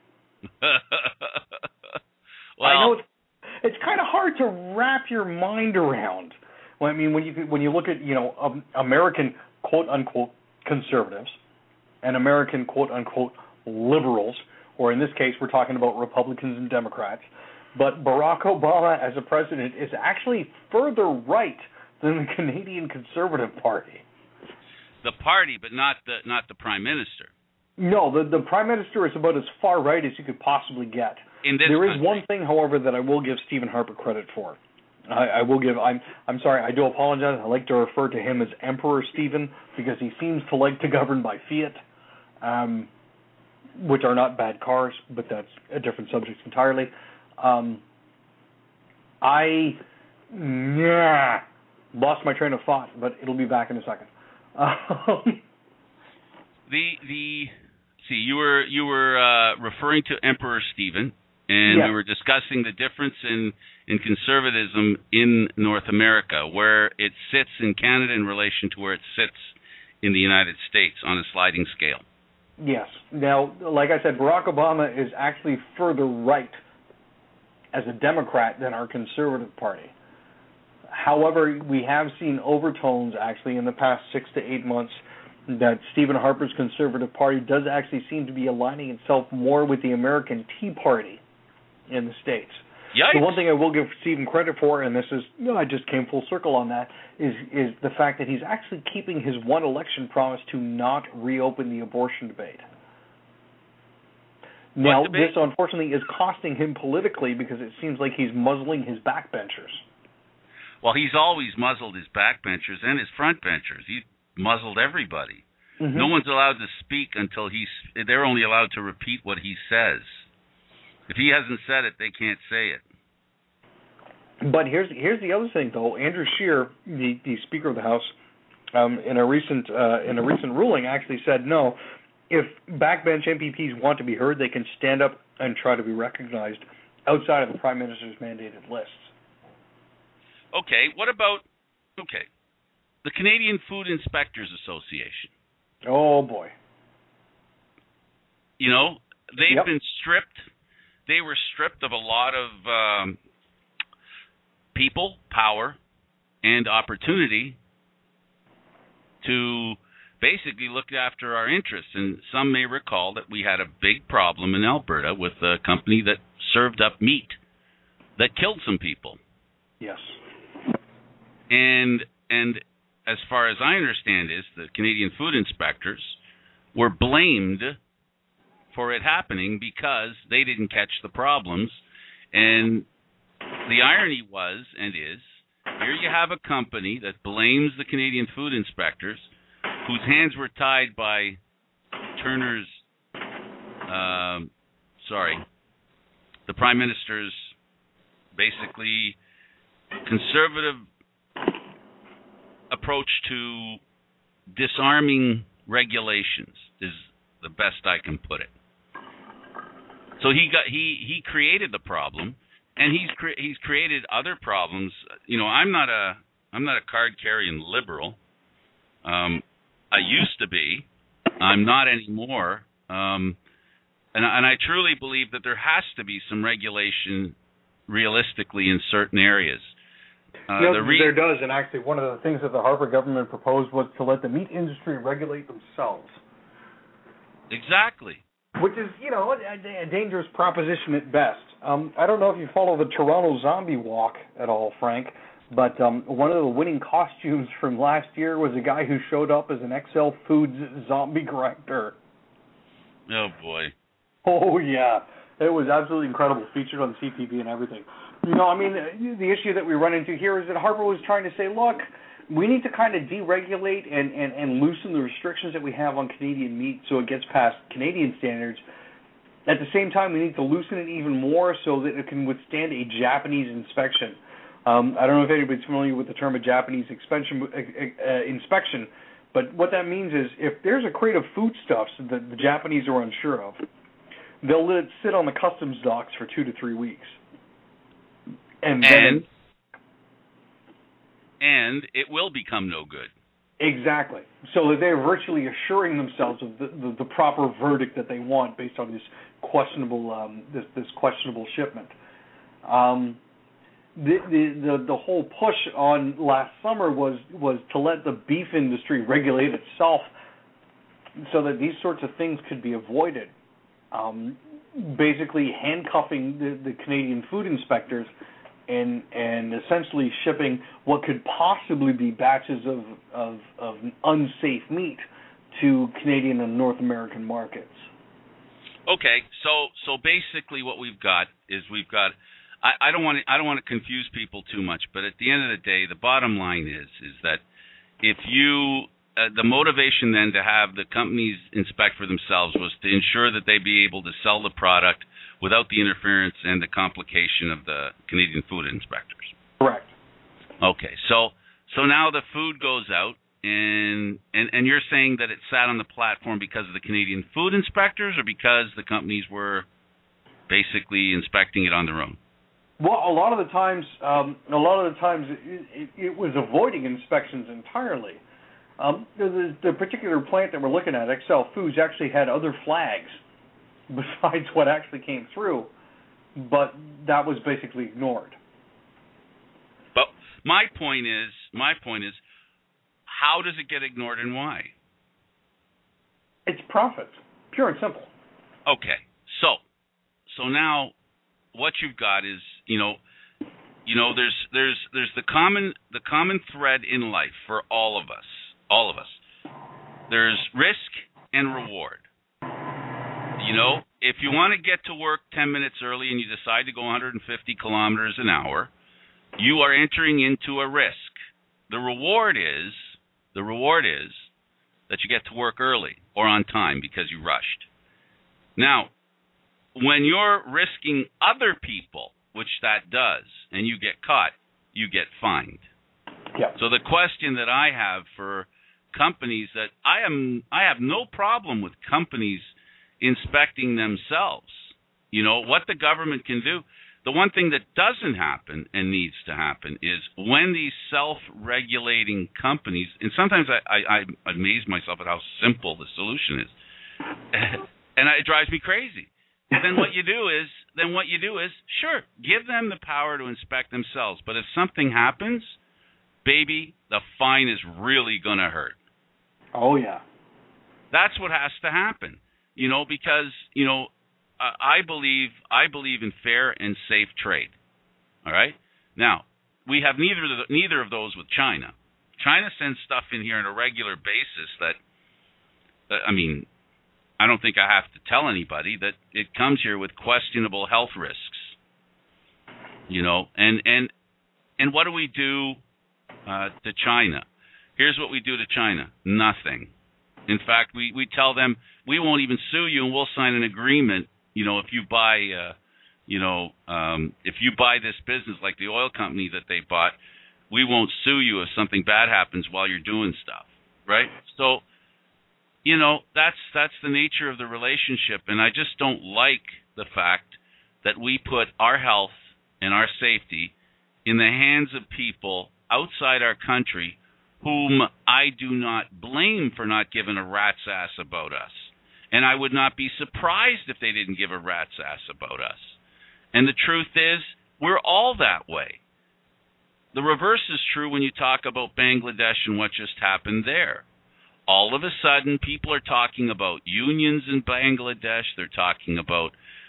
B: Well,
A: I know it's kind of hard to wrap your mind around. Well, I mean, when you look at American quote unquote conservatives and American quote unquote liberals, or in this case we're talking about Republicans and Democrats, but Barack Obama as a president is actually further right than the Canadian Conservative Party.
B: The party, but not the Prime Minister.
A: No, the Prime Minister is about as far right as you could possibly get. There is one thing, however, that I will give Stephen Harper credit for. I will give. I'm sorry. I do apologize. I like to refer to him as Emperor Stephen because he seems to like to govern by fiat, which are not bad cars, but that's a different subject entirely. I lost my train of thought, but it'll be back in a second.
B: You were referring to Emperor Stephen, and
A: yes.
B: We were discussing the difference in conservatism in North America, where it sits in Canada in relation to where it sits in the United States on a sliding scale.
A: Yes. Now, like I said, Barack Obama is actually further right as a Democrat than our Conservative Party. However, we have seen overtones actually in the past 6 to 8 months that Stephen Harper's Conservative Party does actually seem to be aligning itself more with the American Tea Party in the States.
B: Yikes.
A: The one thing I will give Stephen credit for, and this is, I just came full circle on that, is the fact that he's actually keeping his one election promise to not reopen the abortion debate. Now, this unfortunately is costing him politically because it seems like he's muzzling his backbenchers.
B: Well, he's always muzzled his backbenchers and his frontbenchers. He's muzzled everybody. Mm-hmm. No one's allowed to speak until they're only allowed to repeat what he says. If he hasn't said it, they can't say it.
A: But here's the other thing, though. Andrew Scheer, the Speaker of the House, in a recent ruling, actually said no. If backbench MPPs want to be heard, they can stand up and try to be recognized outside of the Prime Minister's mandated lists.
B: Okay, what about the Canadian Food Inspectors Association?
A: Oh boy.
B: You know, they've been stripped. They were stripped of a lot of people, power, and opportunity to basically look after our interests. And some may recall that we had a big problem in Alberta with a company that served up meat that killed some people.
A: Yes.
B: And as far as I understand is, the Canadian Food Inspectors were blamed for it happening because they didn't catch the problems. And the irony was and is, here you have a company that blames the Canadian Food Inspectors, whose hands were tied by Turner's, the Prime Minister's basically conservative approach to disarming regulations is the best I can put it. So he created the problem, and he's created other problems. You know, I'm not a card-carrying liberal. I used to be. I'm not anymore. And I truly believe that there has to be some regulation realistically in certain areas.
A: There does, and actually one of the things that the Harper government proposed was to let the meat industry regulate themselves.
B: Exactly.
A: Which is, a dangerous proposition at best. I don't know if you follow the Toronto Zombie Walk at all, Frank, but one of the winning costumes from last year was a guy who showed up as an XL Foods zombie grinder.
B: Oh, boy.
A: Oh, yeah. It was absolutely incredible, featured on CTV and everything. The issue that we run into here is that Harper was trying to say, look, we need to kind of deregulate and loosen the restrictions that we have on Canadian meat so it gets past Canadian standards. At the same time, we need to loosen it even more so that it can withstand a Japanese inspection. I don't know if anybody's familiar with the term a Japanese inspection, but what that means is if there's a crate of foodstuffs that the Japanese are unsure of, they'll let it sit on the customs docks for 2 to 3 weeks. And
B: it will become no good.
A: Exactly. So that they're virtually assuring themselves of the proper verdict that they want based on this questionable shipment. The whole push on last summer was to let the beef industry regulate itself so that these sorts of things could be avoided. Basically handcuffing the Canadian food inspectors and essentially shipping what could possibly be batches of unsafe meat to Canadian and North American markets.
B: Okay, so basically what we've got is I don't want to confuse people too much, but at the end of the day, the bottom line is that if you the motivation then to have the companies inspect for themselves was to ensure that they be able to sell the product without the interference and the complication of the Canadian Food Inspectors.
A: Correct.
B: Okay, so now the food goes out, and you're saying that it sat on the platform because of the Canadian Food Inspectors, or because the companies were basically inspecting it on their own?
A: Well, a lot of the times it was avoiding inspections entirely. The particular plant that we're looking at, XL Foods, actually had other flags besides what actually came through. but that was basically ignored.
B: But my point is, how does it get ignored and why?
A: It's profit, pure and simple.
B: Okay, so now what you've got is, there's the common thread in life for all of us. There's risk and reward. If you want to get to work 10 minutes early and you decide to go 150 kilometers an hour, you are entering into a risk. The reward is that you get to work early or on time because you rushed. Now, when you're risking other people, which that does, and you get caught, you get fined.
A: Yeah.
B: So the question that I have for companies that I have no problem with companies inspecting themselves. What the government can do. The one thing that doesn't happen and needs to happen is when these self-regulating companies, and sometimes I amaze myself at how simple the solution is, and it drives me crazy. Then what you do is, sure, give them the power to inspect themselves. But if something happens, baby, the fine is really going to hurt.
A: Oh, yeah.
B: That's what has to happen, because, I believe in fair and safe trade. All right? Now, we have neither of those with China. China sends stuff in here on a regular basis that I don't think I have to tell anybody that it comes here with questionable health risks. And what do we do to China? Here's what we do to China. Nothing. In fact, we tell them we won't even sue you and we'll sign an agreement, if you buy if you buy this business like the oil company that they bought, we won't sue you if something bad happens while you're doing stuff, right? So, that's the nature of the relationship, and I just don't like the fact that we put our health and our safety in the hands of people outside our country whom I do not blame for not giving a rat's ass about us. And I would not be surprised if they didn't give a rat's ass about us. And the truth is, we're all that way. The reverse is true when you talk about Bangladesh and what just happened there. All of a sudden, people are talking about unions in Bangladesh. They're talking about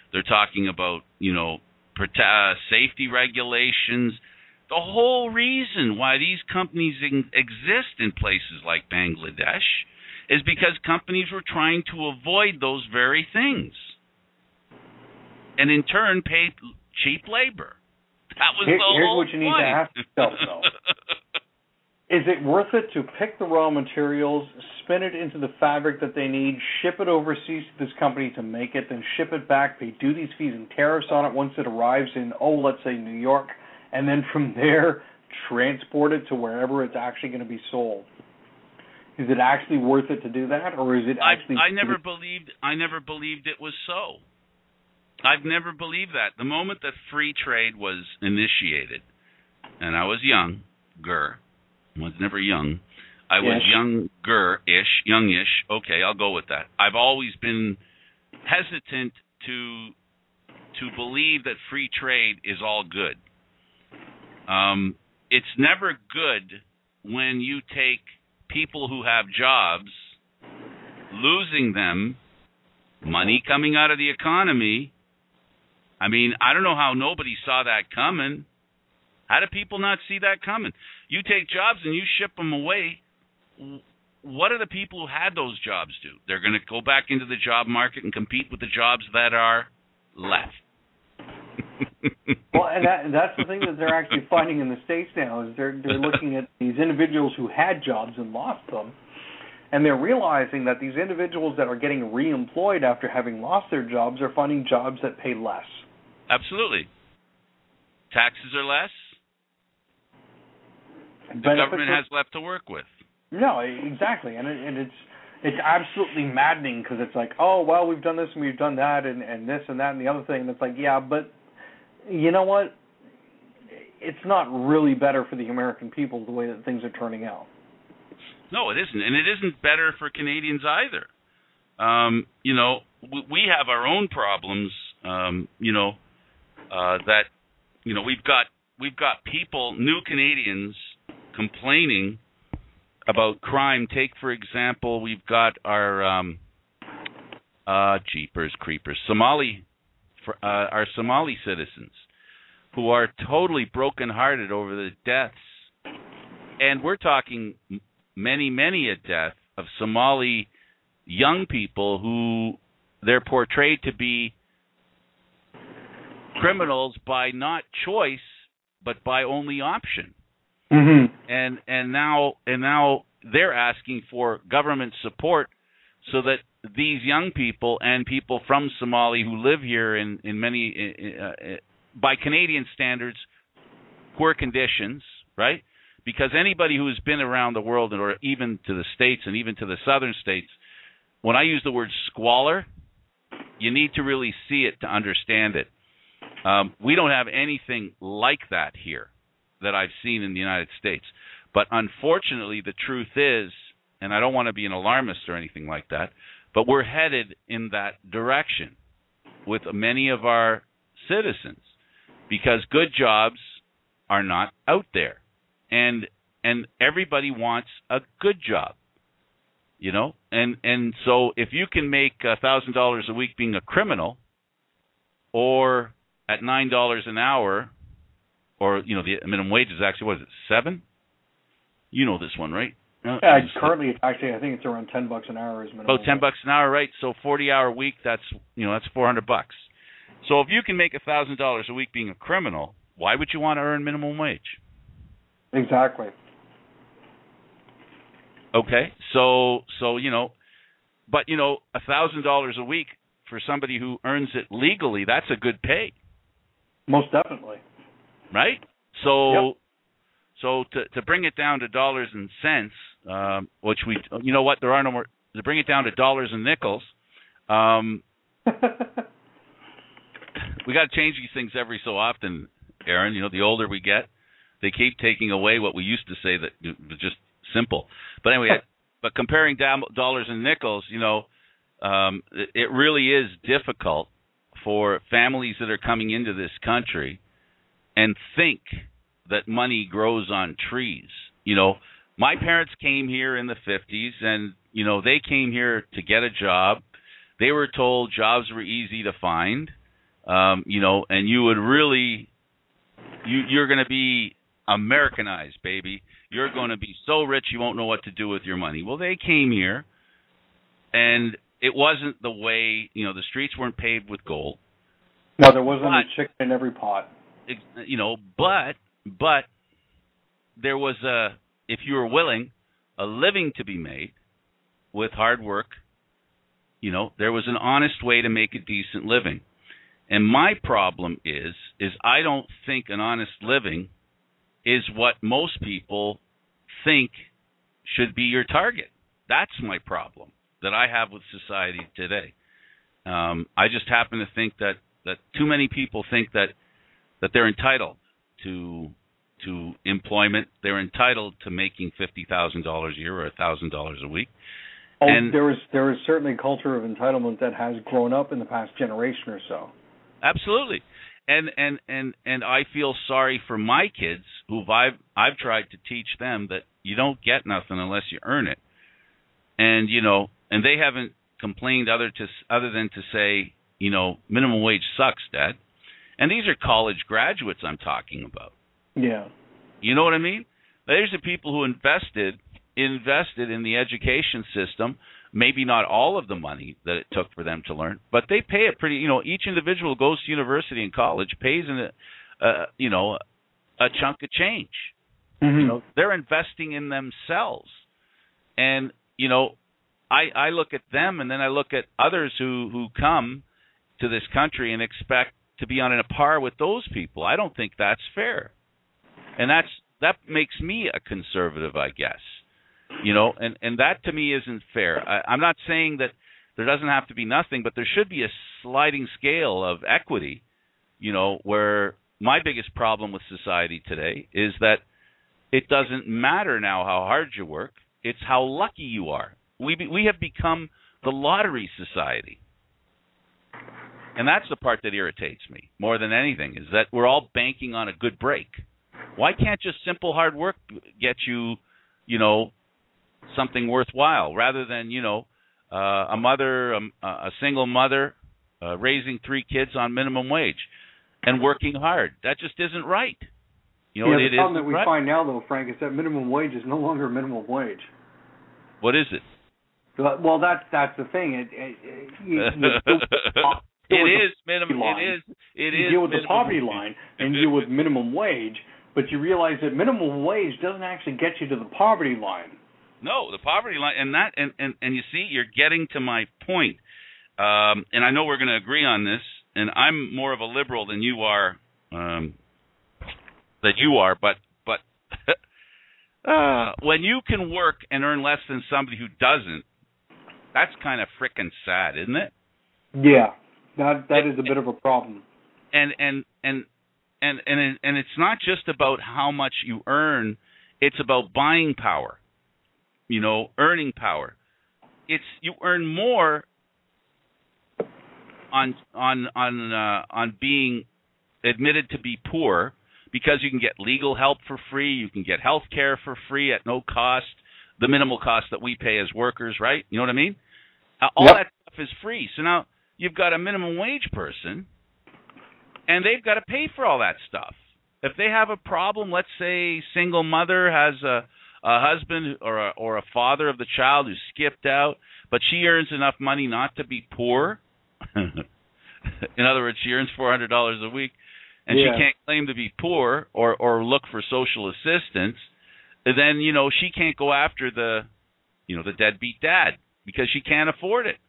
B: safety regulations. The whole reason why these companies exist in places like Bangladesh is because companies were trying to avoid those very things, and in turn pay cheap labor. That was the whole
A: Here's what you need
B: point.
A: to ask yourself, though. Is it worth it to pick the raw materials, spin it into the fabric that they need, ship it overseas to this company to make it, then ship it back, pay duties, fees, and tariffs on it once it arrives in, let's say New York, and then from there transport it to wherever it's actually going to be sold? Is it actually worth it to do that, or is it actually?
B: I never believed it was so. I've never believed that. The moment that free trade was initiated, and I was younger, I was never young. I was youngish. Okay, I'll go with that. I've always been hesitant to believe that free trade is all good. It's never good when you take people who have jobs, losing them, money coming out of the economy. I don't know how nobody saw that coming. How do people not see that coming? You take jobs and you ship them away. What do the people who had those jobs do? They're going to go back into the job market and compete with the jobs that are left.
A: Well, and that's the thing that they're actually finding in the States now, is they're looking at these individuals who had jobs and lost them, and they're realizing that these individuals that are getting reemployed after having lost their jobs are finding jobs that pay less.
B: Absolutely. Taxes are less. The government has left to work with. No,
A: exactly, and it's absolutely maddening because it's like, oh, well, we've done this and we've done that and this and that and the other thing, and it's like, yeah, but you know what? It's not really better for the American people the way that things are turning out.
B: No, it isn't, and it isn't better for Canadians either. We have our own problems. that we've got people, new Canadians, complaining about crime. Take for example, we've got our jeepers creepers, our Somali citizens who are totally brokenhearted over the deaths, and we're talking many a death of Somali young people who they're portrayed to be criminals by not choice but by only option.
A: Mm-hmm.
B: And now they're asking for government support so that these young people and people from Somalia who live here in many by Canadian standards poor conditions, right? Because anybody who has been around the world or even to the States and even to the southern states, when I use the word squalor, you need to really see it to understand it. We don't have anything like that here that I've seen in the United States. But unfortunately, the truth is, and I don't want to be an alarmist or anything like that, but we're headed in that direction with many of our citizens because good jobs are not out there. And everybody wants a good job, and so if you can make $1,000 a week being a criminal, or at $9 an hour, or the minimum wage is actually what is it, $7? You know this one, right?
A: Yeah, currently actually I think it's around $10 an hour is minimum.
B: About $10 an hour, right? So 40-hour week, that's $400. So if you can make $1,000 a week being a criminal, why would you want to earn minimum wage?
A: Exactly.
B: Okay, so but $1,000 a week for somebody who earns it legally, that's a good pay.
A: Most definitely.
B: Right? So,
A: yep.
B: So to bring it down to dollars and cents, which there are no more. To bring it down to dollars and nickels, we got to change these things every so often, Aaron. The older we get, they keep taking away what we used to say that was just simple. But anyway, but comparing dollars and nickels, it really is difficult for families that are coming into this country and think that money grows on trees. My parents came here in the 50s, and they came here to get a job. They were told jobs were easy to find, and you would really, you're going to be Americanized, baby. You're going to be so rich you won't know what to do with your money. Well, they came here, and it wasn't the way, the streets weren't paved with gold.
A: No, there wasn't a chicken in every pot.
B: But there was if you were willing, a living to be made with hard work. There was an honest way to make a decent living. And my problem is I don't think an honest living is what most people think should be your target. That's my problem that I have with society today. I just happen to think that too many people think that they're entitled to employment. They're entitled to making $50,000 a year or $1,000 a week.
A: Oh, and there is certainly a culture of entitlement that has grown up in the past generation or so.
B: Absolutely. And I feel sorry for my kids who I've tried to teach them that you don't get nothing unless you earn it. And and they haven't complained other than to say, minimum wage sucks, Dad. And these are college graduates I'm talking about.
A: Yeah.
B: You know what I mean? There's the people who invested in the education system, maybe not all of the money that it took for them to learn, but they pay it pretty, each individual goes to university and college, pays a chunk of change.
A: Mm-hmm.
B: They're investing in themselves. And, I look at them and then I look at others who come to this country and expect to be on a par with those people. I don't think that's fair. And that makes me a conservative, I guess. And that to me isn't fair. I'm not saying that there doesn't have to be nothing, but there should be a sliding scale of equity, where my biggest problem with society today is that it doesn't matter now how hard you work. It's how lucky you are. We have become the lottery society. And that's the part that irritates me more than anything, is that we're all banking on a good break. Why can't just simple hard work get you, something worthwhile, rather than, a single mother raising 3 kids on minimum wage and working hard? That just isn't right.
A: The problem that we find now, though, Frank, is that minimum wage is no longer minimum wage.
B: What is it?
A: Well, that's the thing. It
B: is minimum. It is.
A: You deal with the poverty line and you deal with minimum wage, but you realize that minimum wage doesn't actually get you to the poverty line.
B: No, the poverty line, and you see, you're getting to my point. And I know we're going to agree on this. And I'm more of a liberal than you are. But when you can work and earn less than somebody who doesn't, that's kind of frickin' sad, isn't it?
A: Yeah, that is a bit of a problem.
B: And it's not just about how much you earn; it's about buying power. Earning power. You earn more on being admitted to be poor, because you can get legal help for free, you can get health care for free at no cost, the minimal cost that we pay as workers, right? You know what I mean? All that stuff is free. So now you've got a minimum wage person, and they've got to pay for all that stuff. If they have a problem, let's say single mother has a husband or a father of the child who skipped out, but she earns enough money not to be poor. In other words, she earns $400 a week, and she can't claim to be poor or look for social assistance. Then she can't go after the deadbeat dad because she can't afford it.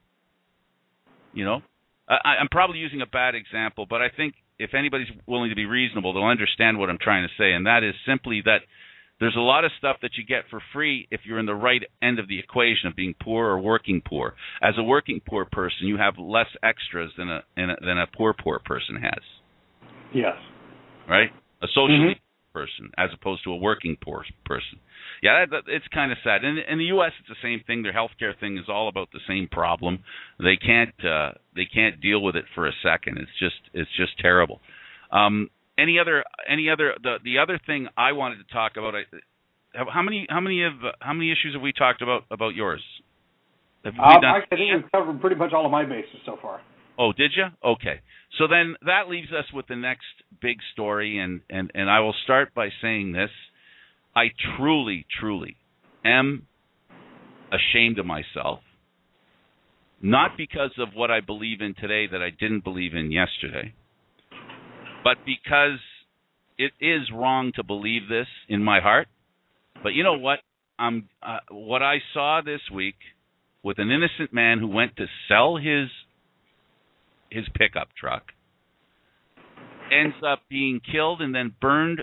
B: I'm probably using a bad example, but I think if anybody's willing to be reasonable, they'll understand what I'm trying to say, and that is simply that there's a lot of stuff that you get for free if you're in the right end of the equation of being poor or working poor. As a working poor person, you have less extras than a poor person has.
A: Yes.
B: Right? A socially person as opposed to a working poor person. Yeah, it's kind of sad. In the U.S., it's the same thing. Their healthcare thing is all about the same problem. They can't deal with it for a second. It's just terrible. The other thing I wanted to talk about, how many issues have we talked about yours?
A: I think we've covered pretty much all of my bases so far.
B: Oh, did you? Okay. So then that leaves us with the next big story, and I will start by saying this. I truly, truly am ashamed of myself, not because of what I believe in today that I didn't believe in yesterday, but because it is wrong to believe this in my heart. But you know what? What I saw this week with an innocent man who went to sell his pickup truck ends up being killed and then burned,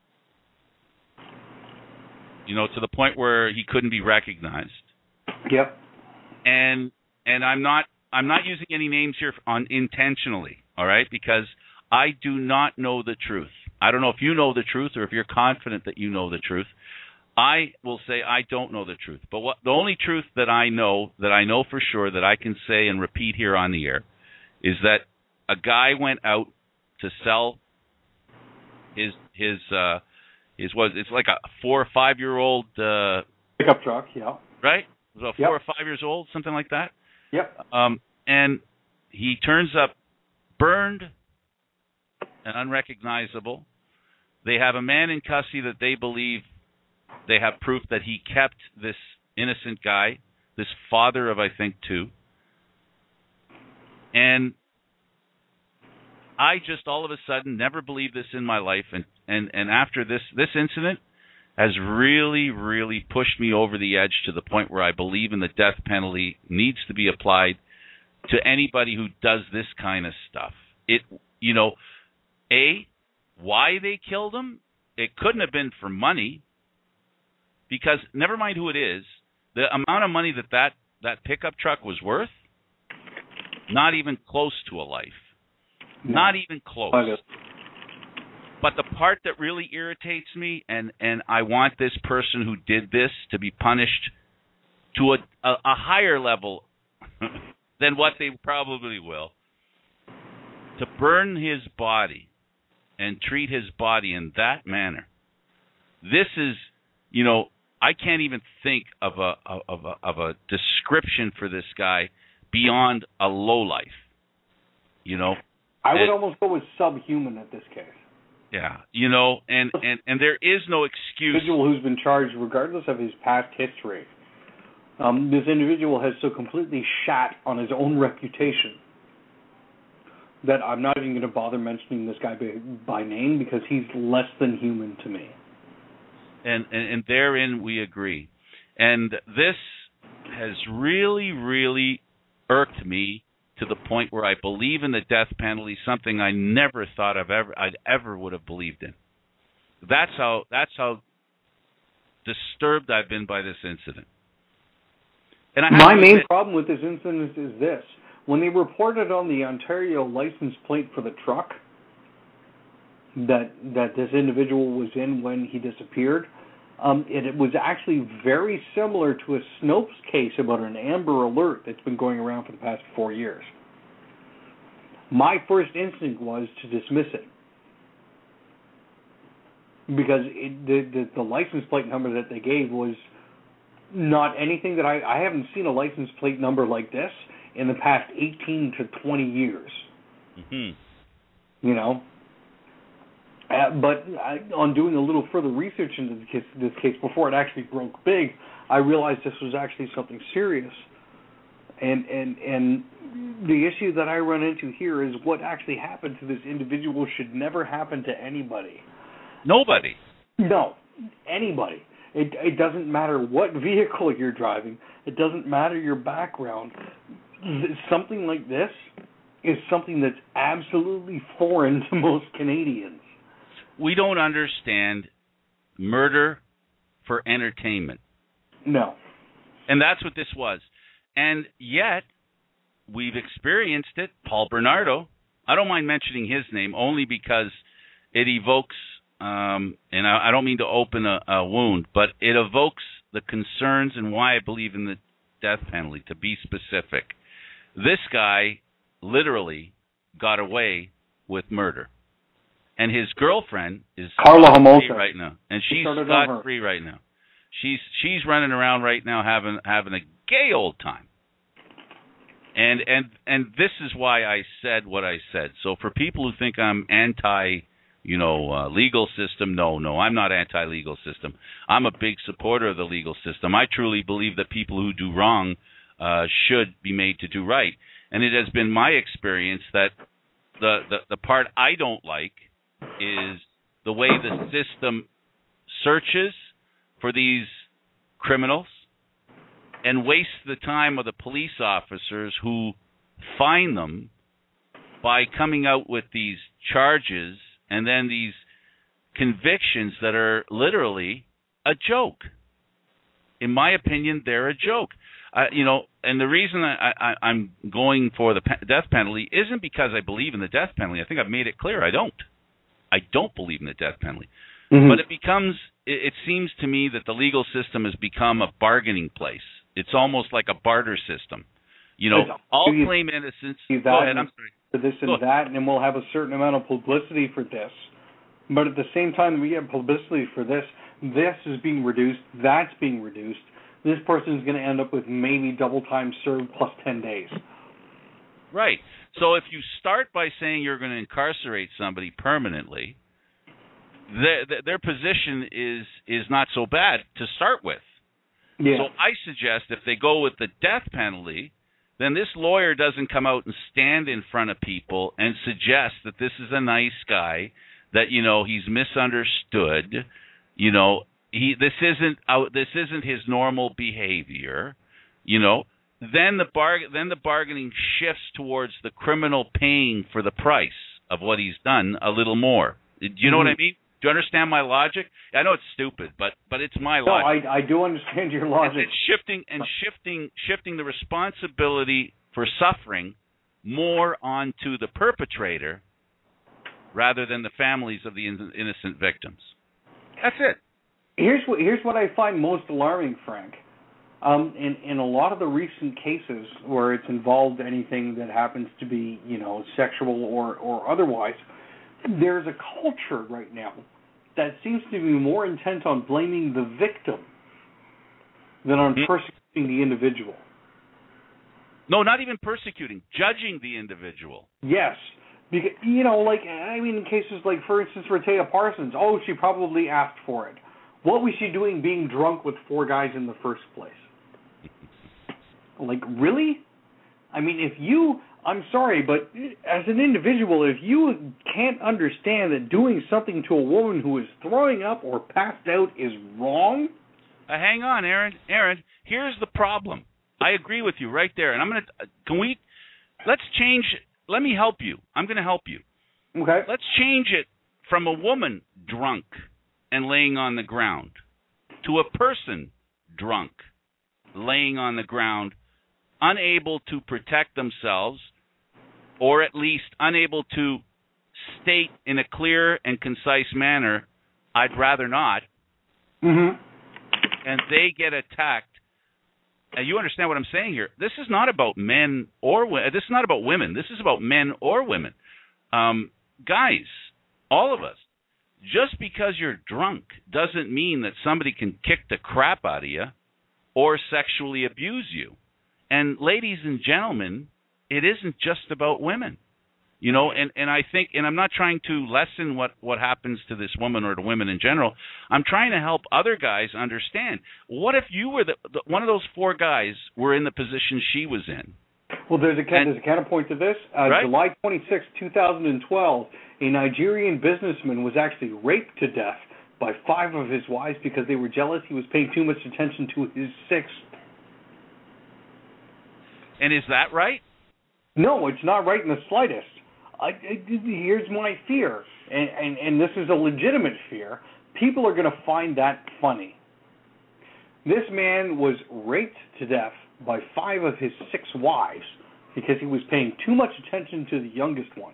B: to the point where he couldn't be recognized.
A: Yep.
B: And I'm not using any names here intentionally, all right? Because I do not know the truth. I don't know if you know the truth or if you're confident that you know the truth. I will say I don't know the truth. But the only truth that I know for sure, that I can say and repeat here on the air, is that a guy went out to sell it's like a 4 or 5 year old
A: pickup truck, yeah.
B: Right? It was 4 or 5 years old, something like that.
A: Yep.
B: And he turns up burned and unrecognizable. They have a man in custody that they believe they have proof that he kept this innocent guy, this father of, I think, 2. And I just all of a sudden never believed this in my life. And after this incident has really, really pushed me over the edge to the point where I believe in the death penalty needs to be applied to anybody who does this kind of stuff. Why they killed him? It couldn't have been for money, because never mind who it is, the amount of money that pickup truck was worth, not even close to a life. No. Not even close. But the part that really irritates me, and I want this person who did this to be punished to a higher level than what they probably will, to burn his body and treat his body in that manner. This is, I can't even think of a description for this guy beyond a lowlife.
A: I would almost go with subhuman at this case.
B: Yeah, and there is no excuse.
A: Individual who's been charged, regardless of his past history. This individual has so completely shat on his own reputation that I'm not even going to bother mentioning this guy by name because he's less than human to me.
B: And therein we agree. And this has really, really irked me to the point where I believe in the death penalty, something I never thought I'd ever would have believed in. That's how disturbed I've been by this incident. And my main
A: problem with this incident is this. When they reported on the Ontario license plate for the truck that this individual was in when he disappeared, it was actually very similar to a Snopes case about an Amber Alert that's been going around for the past 4 years. My first instinct was to dismiss it because the license plate number that they gave was not anything that I haven't seen a license plate number like this in the past 18 to 20 years. Mm-hmm. But on doing a little further research into this case before it actually broke big, I realized this was actually something serious. And the issue that I run into here is what actually happened to this individual should never happen to anybody.
B: Nobody.
A: No, anybody. It doesn't matter what vehicle you're driving. It doesn't matter your background. Something like this is something that's absolutely foreign to most Canadians.
B: We don't understand murder for entertainment.
A: No.
B: And that's what this was. And yet, we've experienced it. Paul Bernardo, I don't mind mentioning his name only because it evokes, and I don't mean to open a wound, but it evokes the concerns and why I believe in the death penalty, to be specific. This guy literally got away with murder. And his girlfriend is
A: Carla Homolka
B: right now, and she's scot-free right now. She's running around right now having a gay old time. And this is why I said what I said. So for people who think I'm anti, legal system, no, I'm not anti-legal system. I'm a big supporter of the legal system. I truly believe that people who do wrong should be made to do right. And it has been my experience that the part I don't like is the way the system searches for these criminals and wastes the time of the police officers who find them by coming out with these charges and then these convictions that are literally a joke. In my opinion, they're a joke. And the reason I'm going for the death penalty isn't because I believe in the death penalty. I think I've made it clear I don't. I don't believe in the death penalty. Mm-hmm. But it seems to me that the legal system has become a bargaining place. It's almost like a barter system. I'll claim innocence. Go ahead, I'm sorry.
A: For this and that, and we'll have a certain amount of publicity for this. But at the same time that we get publicity for this is being reduced, that's being reduced. This person is going to end up with maybe double time served plus 10 days.
B: Right. So if you start by saying you're going to incarcerate somebody permanently, their position is not so bad to start with. Yeah. So I suggest if they go with the death penalty, then this lawyer doesn't come out and stand in front of people and suggest that this is a nice guy, that he's misunderstood, this isn't his normal behavior, Then the bargaining shifts towards the criminal paying for the price of what he's done a little more. Do you know what I mean? Do you understand my logic? I know it's stupid, but it's my logic.
A: No, I do understand your logic.
B: Shifting the responsibility for suffering more onto the perpetrator rather than the families of the innocent victims. That's it.
A: Here's what I find most alarming, Frank. In a lot of the recent cases where it's involved anything that happens to be, sexual or otherwise, there's a culture right now that seems to be more intent on blaming the victim than on persecuting the individual.
B: No, not even persecuting, judging the individual.
A: Yes. Because, in cases like, for instance, Rehtaeh Parsons, she probably asked for it. What was she doing being drunk with 4 guys in the first place? Really? I'm sorry, but as an individual, if you can't understand that doing something to a woman who is throwing up or passed out is wrong...
B: hang on, Aaron. Aaron, here's the problem. I agree with you right there. And let's change... Let me help you. I'm going to help you.
A: Okay.
B: Let's change it from a woman drunk and laying on the ground to a person drunk, laying on the ground, unable to protect themselves, or at least unable to state in a clear and concise manner, I'd rather not,
A: and
B: they get attacked. And you understand what I'm saying here. This is not about men or women. This is not about women. This is about men or women. Guys, all of us, just because you're drunk doesn't mean that somebody can kick the crap out of you or sexually abuse you. And ladies and gentlemen, it isn't just about women. And I think, and I'm not trying to lessen what happens to this woman or to women in general. I'm trying to help other guys understand. What if you were one of those 4 guys were in the position she was in?
A: Well, there's a counterpoint to this.
B: Right?
A: July 26, 2012, a Nigerian businessman was actually raped to death by 5 of his wives because they were jealous he was paying too much attention to his 6th.
B: And is that right?
A: No, it's not right in the slightest. Here's my fear, and this is a legitimate fear. People are going to find that funny. This man was raped to death by 5 of his 6 wives because he was paying too much attention to the youngest one.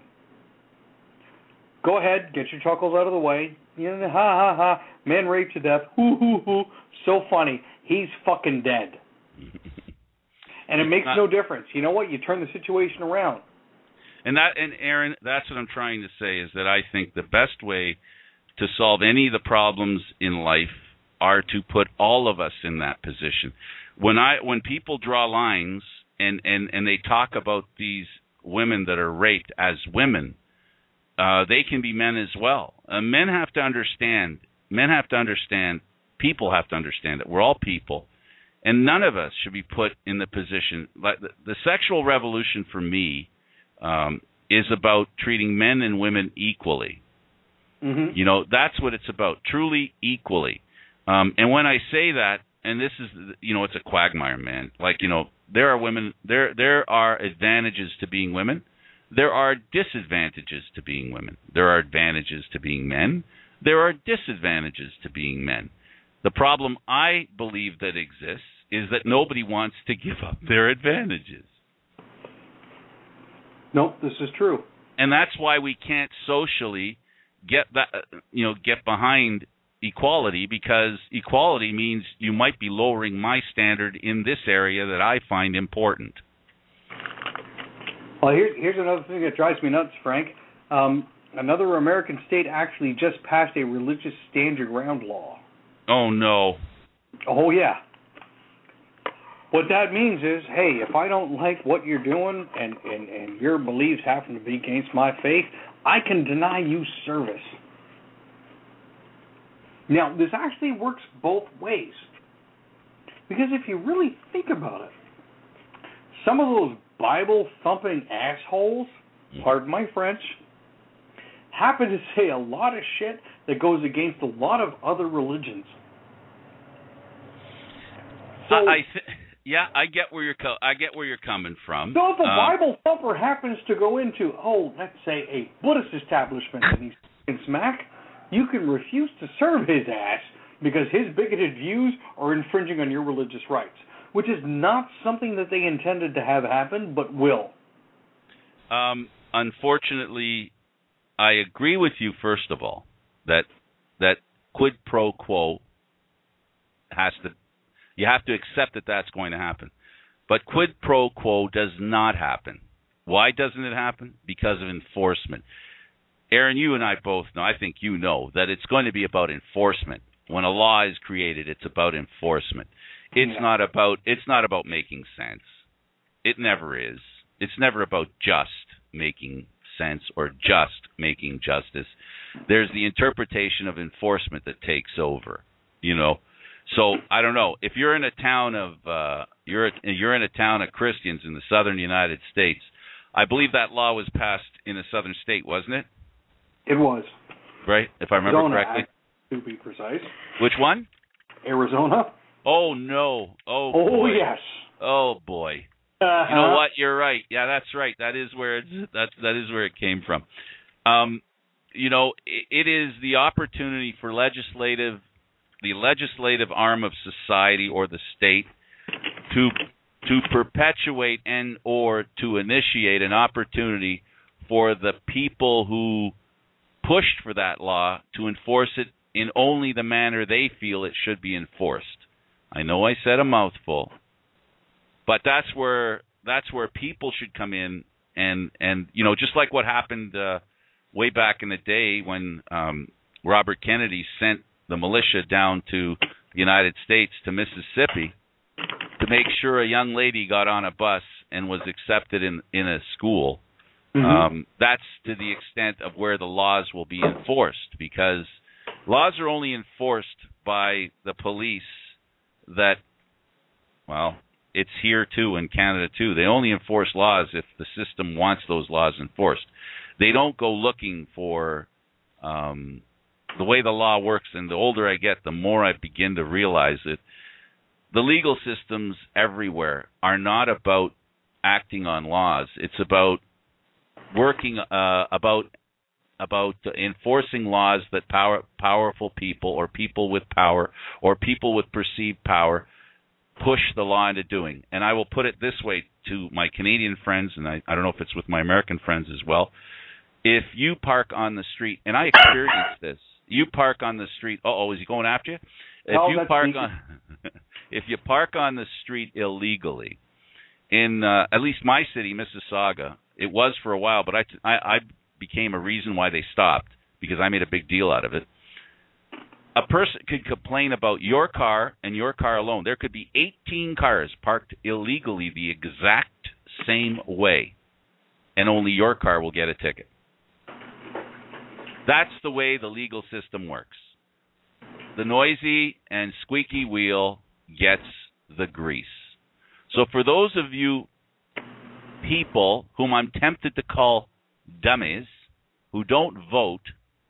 A: Go ahead, get your chuckles out of the way. Ha ha ha, man raped to death. Hoo hoo hoo. So funny. He's fucking dead. And it makes no difference. You know what? You turn the situation around.
B: And Aaron, that's what I'm trying to say, is that I think the best way to solve any of the problems in life are to put all of us in that position. When people draw lines and they talk about these women that are raped as women, they can be men as well. Men have to understand. People have to understand that we're all people, and none of us should be put in the position. Like the sexual revolution for me is about treating men and women equally. That's what it's about, truly equally. And when I say that, and this is, it's a quagmire, man. There are women, there are advantages to being women. There are disadvantages to being women. There are advantages to being men. There are disadvantages to being men. The problem I believe that exists is that nobody wants to give up their advantages.
A: Nope, this is true.
B: And that's why we can't socially get behind equality, because equality means you might be lowering my standard in this area that I find important.
A: Well, here's another thing that drives me nuts, Frank. Another American state actually just passed a religious stand your ground law.
B: Oh, no.
A: Oh, yeah. What that means is, hey, if I don't like what you're doing and your beliefs happen to be against my faith, I can deny you service. Now, this actually works both ways. Because if you really think about it, some of those Bible-thumping assholes, pardon my French, happen to say a lot of shit that goes against a lot of other religions. So,
B: I get where you're coming from.
A: So if a Bible thumper happens to go into, let's say a Buddhist establishment and he's in smack, you can refuse to serve his ass because his bigoted views are infringing on your religious rights, which is not something that they intended to have happen, but will.
B: Unfortunately, I agree with you, first of all, that quid pro quo has to, You have to accept that that's going to happen. But quid pro quo does not happen. Why doesn't it happen? Because of enforcement. Aaron, you and I both know, I think you know, that it's going to be about enforcement. When a law is created, it's about enforcement. It's not about making sense. It never is. It's never about just making sense or just making justice. There's the interpretation of enforcement that takes over, So I don't know, if you're in a town of you're in a town of Christians in the southern United States. I believe that law was passed in a southern state, wasn't it?
A: It was.
B: Right, if I remember
A: Arizona,
B: correctly.
A: To be precise.
B: Which one?
A: Arizona.
B: Oh no! Oh
A: boy. Yes.
B: Oh boy!
A: Uh-huh.
B: You know what? You're right. Yeah, that's right. That is where it came from. It is the opportunity for the legislative arm of society or the state to perpetuate and or to initiate an opportunity for the people who pushed for that law to enforce it in only the manner they feel it should be enforced. I know I said a mouthful, but that's where people should come in and just like what happened way back in the day when Robert Kennedy sent the militia down to the United States to Mississippi to make sure a young lady got on a bus and was accepted in a school. Mm-hmm. That's to the extent of where the laws will be enforced, because laws are only enforced by the police that, well, it's here too in Canada too. They only enforce laws if the system wants those laws enforced. They don't go looking for the way the law works, and the older I get, the more I begin to realize that the legal systems everywhere are not about acting on laws. It's about working about enforcing laws that powerful people or people with power or people with perceived power push the law into doing. And I will put it this way to my Canadian friends, and I don't know if it's with my American friends as well. If you park on the street, and I experienced this, you park on the street. Is he going after you? If you park on the street illegally, in at least my city, Mississauga, it was for a while, but I became a reason why they stopped because I made a big deal out of it. A person could complain about your car and your car alone. There could be 18 cars parked illegally the exact same way, and only your car will get a ticket. That's the way the legal system works. The noisy and squeaky wheel gets the grease. So for those of you people whom I'm tempted to call dummies who don't vote,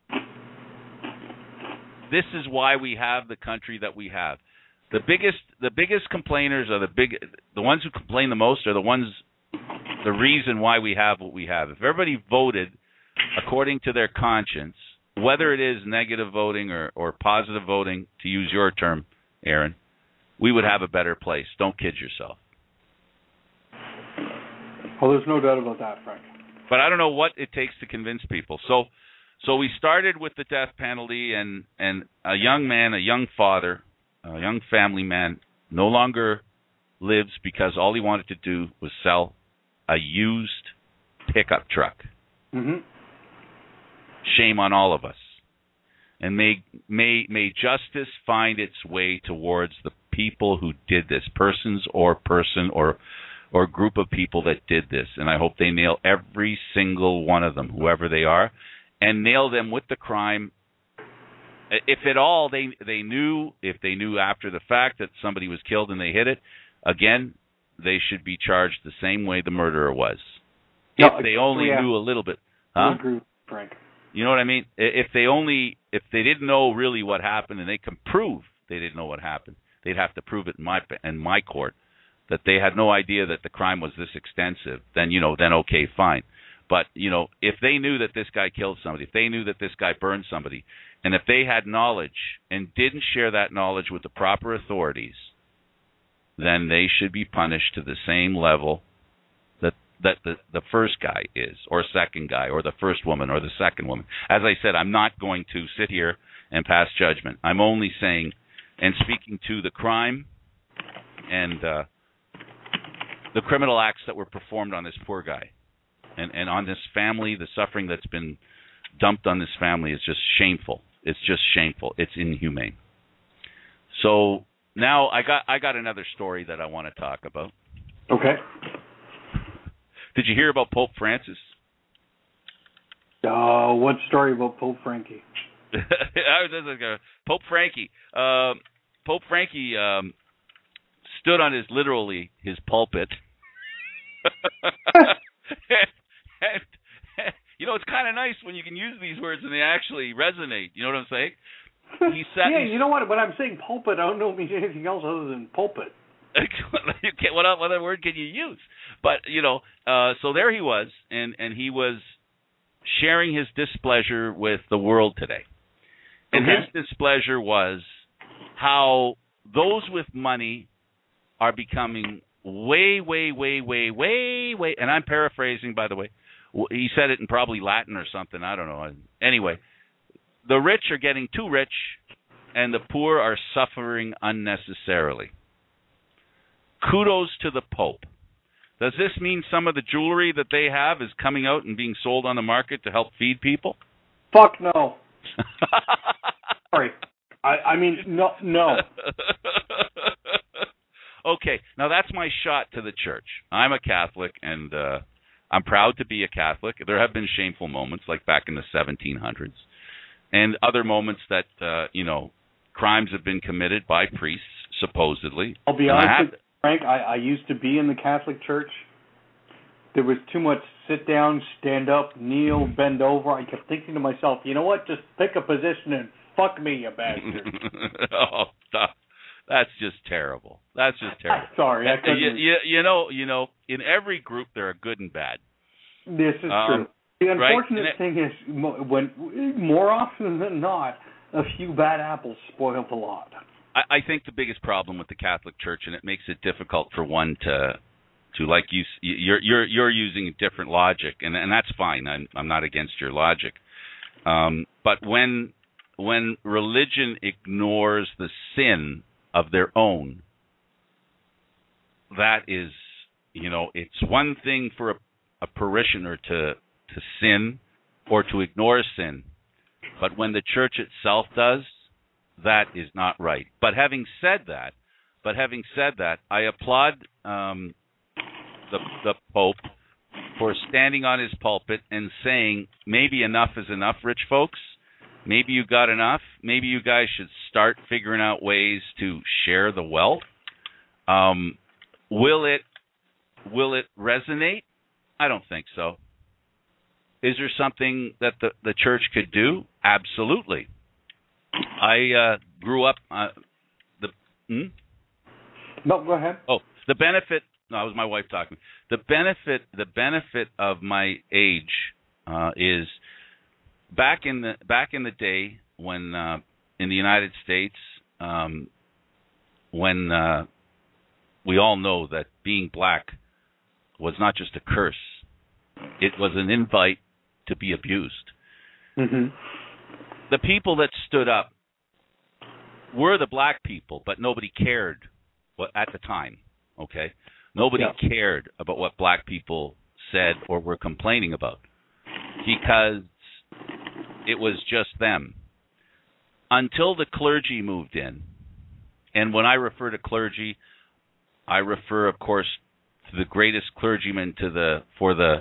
B: this is why we have the country that we have. The biggest complainers are the ones who complain the most are the reason why we have what we have. If everybody voted according to their conscience, whether it is negative voting or positive voting, to use your term, Aaron, we would have a better place. Don't kid yourself.
A: Well, there's no doubt about that, Frank.
B: But I don't know what it takes to convince people. So we started with the death penalty, and a young man, a young father, a young family man no longer lives because all he wanted to do was sell a used pickup truck. Mm-hmm. Shame on all of us. And may justice find its way towards the people who did this, person or group of people that did this. And I hope they nail every single one of them, whoever they are, and nail them with the crime. If at all they knew after the fact that somebody was killed and they hid it, again, they should be charged the same way the murderer was. If they only knew a little bit. Huh?
A: Agree, Frank.
B: You know what I mean? If they didn't know really what happened, and they can prove they didn't know what happened, they'd have to prove it in my court that they had no idea that the crime was this extensive. Then okay, fine. But if they knew that this guy killed somebody, if they knew that this guy burned somebody, and if they had knowledge and didn't share that knowledge with the proper authorities, then they should be punished to the same level that the first guy is, or second guy, or the first woman, or the second woman. As I said, I'm not going to sit here and pass judgment. I'm only saying and speaking to the crime and the criminal acts that were performed on this poor guy, and on this family, the suffering that's been dumped on this family is just shameful. It's just shameful. It's inhumane. So now I got another story that I want to talk about.
A: Okay.
B: Did you hear about Pope Francis?
A: What story about Pope Frankie?
B: Pope Frankie. Pope Frankie stood on his pulpit. and, it's kind of nice when you can use these words and they actually resonate. You know what I'm saying?
A: You know what? When I'm saying pulpit, I don't know if it means anything else other than pulpit.
B: What other word can you use? But, so there he was, and he was sharing his displeasure with the world today. And his displeasure was how those with money are becoming way, and I'm paraphrasing, by the way. He said it in probably Latin or something. I don't know. Anyway, the rich are getting too rich, and the poor are suffering unnecessarily. Kudos to the Pope. Does this mean some of the jewelry that they have is coming out and being sold on the market to help feed people?
A: Fuck no. Sorry. I mean, no.
B: Okay, now that's my shot to the church. I'm a Catholic, and I'm proud to be a Catholic. There have been shameful moments, like back in the 1700s, and other moments that, crimes have been committed by priests, supposedly.
A: I'll be honest with you, Frank, I used to be in the Catholic Church. There was too much sit down, stand up, kneel, bend over. I kept thinking to myself, you know what, just pick a position and fuck me, you bastard.
B: Oh, stop. That's just terrible. That's just terrible.
A: Sorry, I couldn't.
B: In every group there are good and bad.
A: This is true. The unfortunate thing is, when more often than not, a few bad apples spoil the lot.
B: I think the biggest problem with the Catholic Church, and it makes it difficult for one to like you're using a different logic, and that's fine. I'm not against your logic, but when religion ignores the sin of their own, that is, it's one thing for a parishioner to sin or to ignore sin, but when the church itself does, that is not right. But having said that, I applaud the Pope for standing on his pulpit and saying, maybe enough is enough, rich folks. Maybe you got enough. Maybe you guys should start figuring out ways to share the wealth. Will it resonate? I don't think so. Is there something that the church could do? Absolutely. I grew up.
A: No, go ahead.
B: Oh, the benefit. No, that was my wife talking. The benefit of my age is back in the day when in the United States, when we all know that being black was not just a curse; it was an invite to be abused.
A: Mm-hmm.
B: The people that stood up were the black people, but nobody cared at the time, okay? Nobody cared about what black people said or were complaining about because it was just them. Until the clergy moved in, and when I refer to clergy, I refer, of course, to the greatest clergyman for the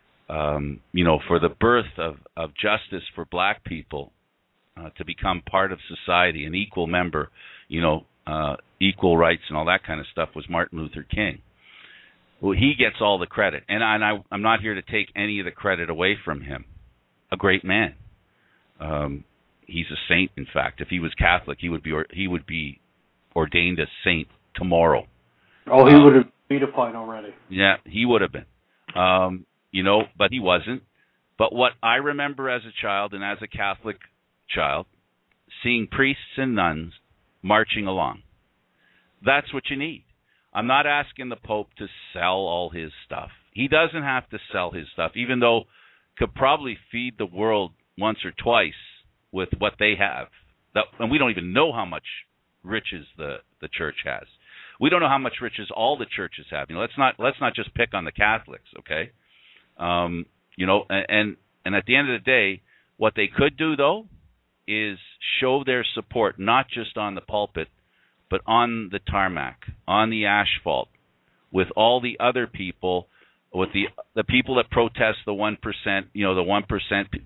B: birth of justice for black people. To become part of society, an equal member, equal rights and all that kind of stuff was Martin Luther King. Well, he gets all the credit, and I'm not here to take any of the credit away from him. A great man. He's a saint, in fact. If he was Catholic, he would be ordained a saint tomorrow.
A: Oh, he would have been beatified already.
B: Yeah, he would have been. But he wasn't. But what I remember as a child and as a Catholic child, seeing priests and nuns marching along. That's what you need. I'm not asking the Pope to sell all his stuff. He doesn't have to sell his stuff, even though could probably feed the world once or twice with what they have. And we don't even know how much riches the church has. We don't know how much riches all the churches have. Let's not just pick on the Catholics, okay? And at the end of the day, what they could do though is show their support not just on the pulpit, but on the tarmac, on the asphalt, with all the other people, with the people that protest the 1%, the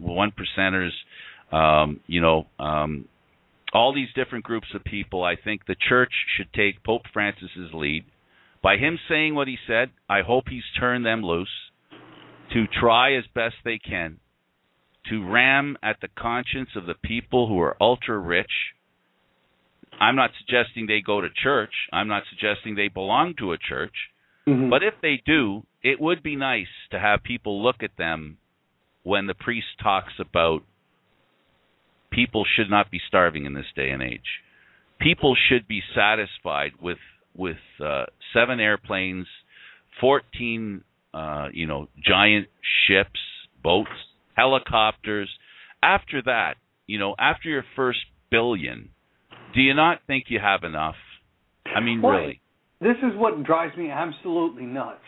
B: 1%ers, all these different groups of people. I think the church should take Pope Francis's lead. By him saying what he said, I hope he's turned them loose to try as best they can to ram at the conscience of the people who are ultra-rich. I'm not suggesting they go to church. I'm not suggesting they belong to a church. Mm-hmm. But if they do, it would be nice to have people look at them when the priest talks about people should not be starving in this day and age. People should be satisfied with 7 airplanes, 14 giant ships, boats, helicopters. After that, after your first billion, do you not think you have enough? I mean, really.
A: This is what drives me absolutely nuts.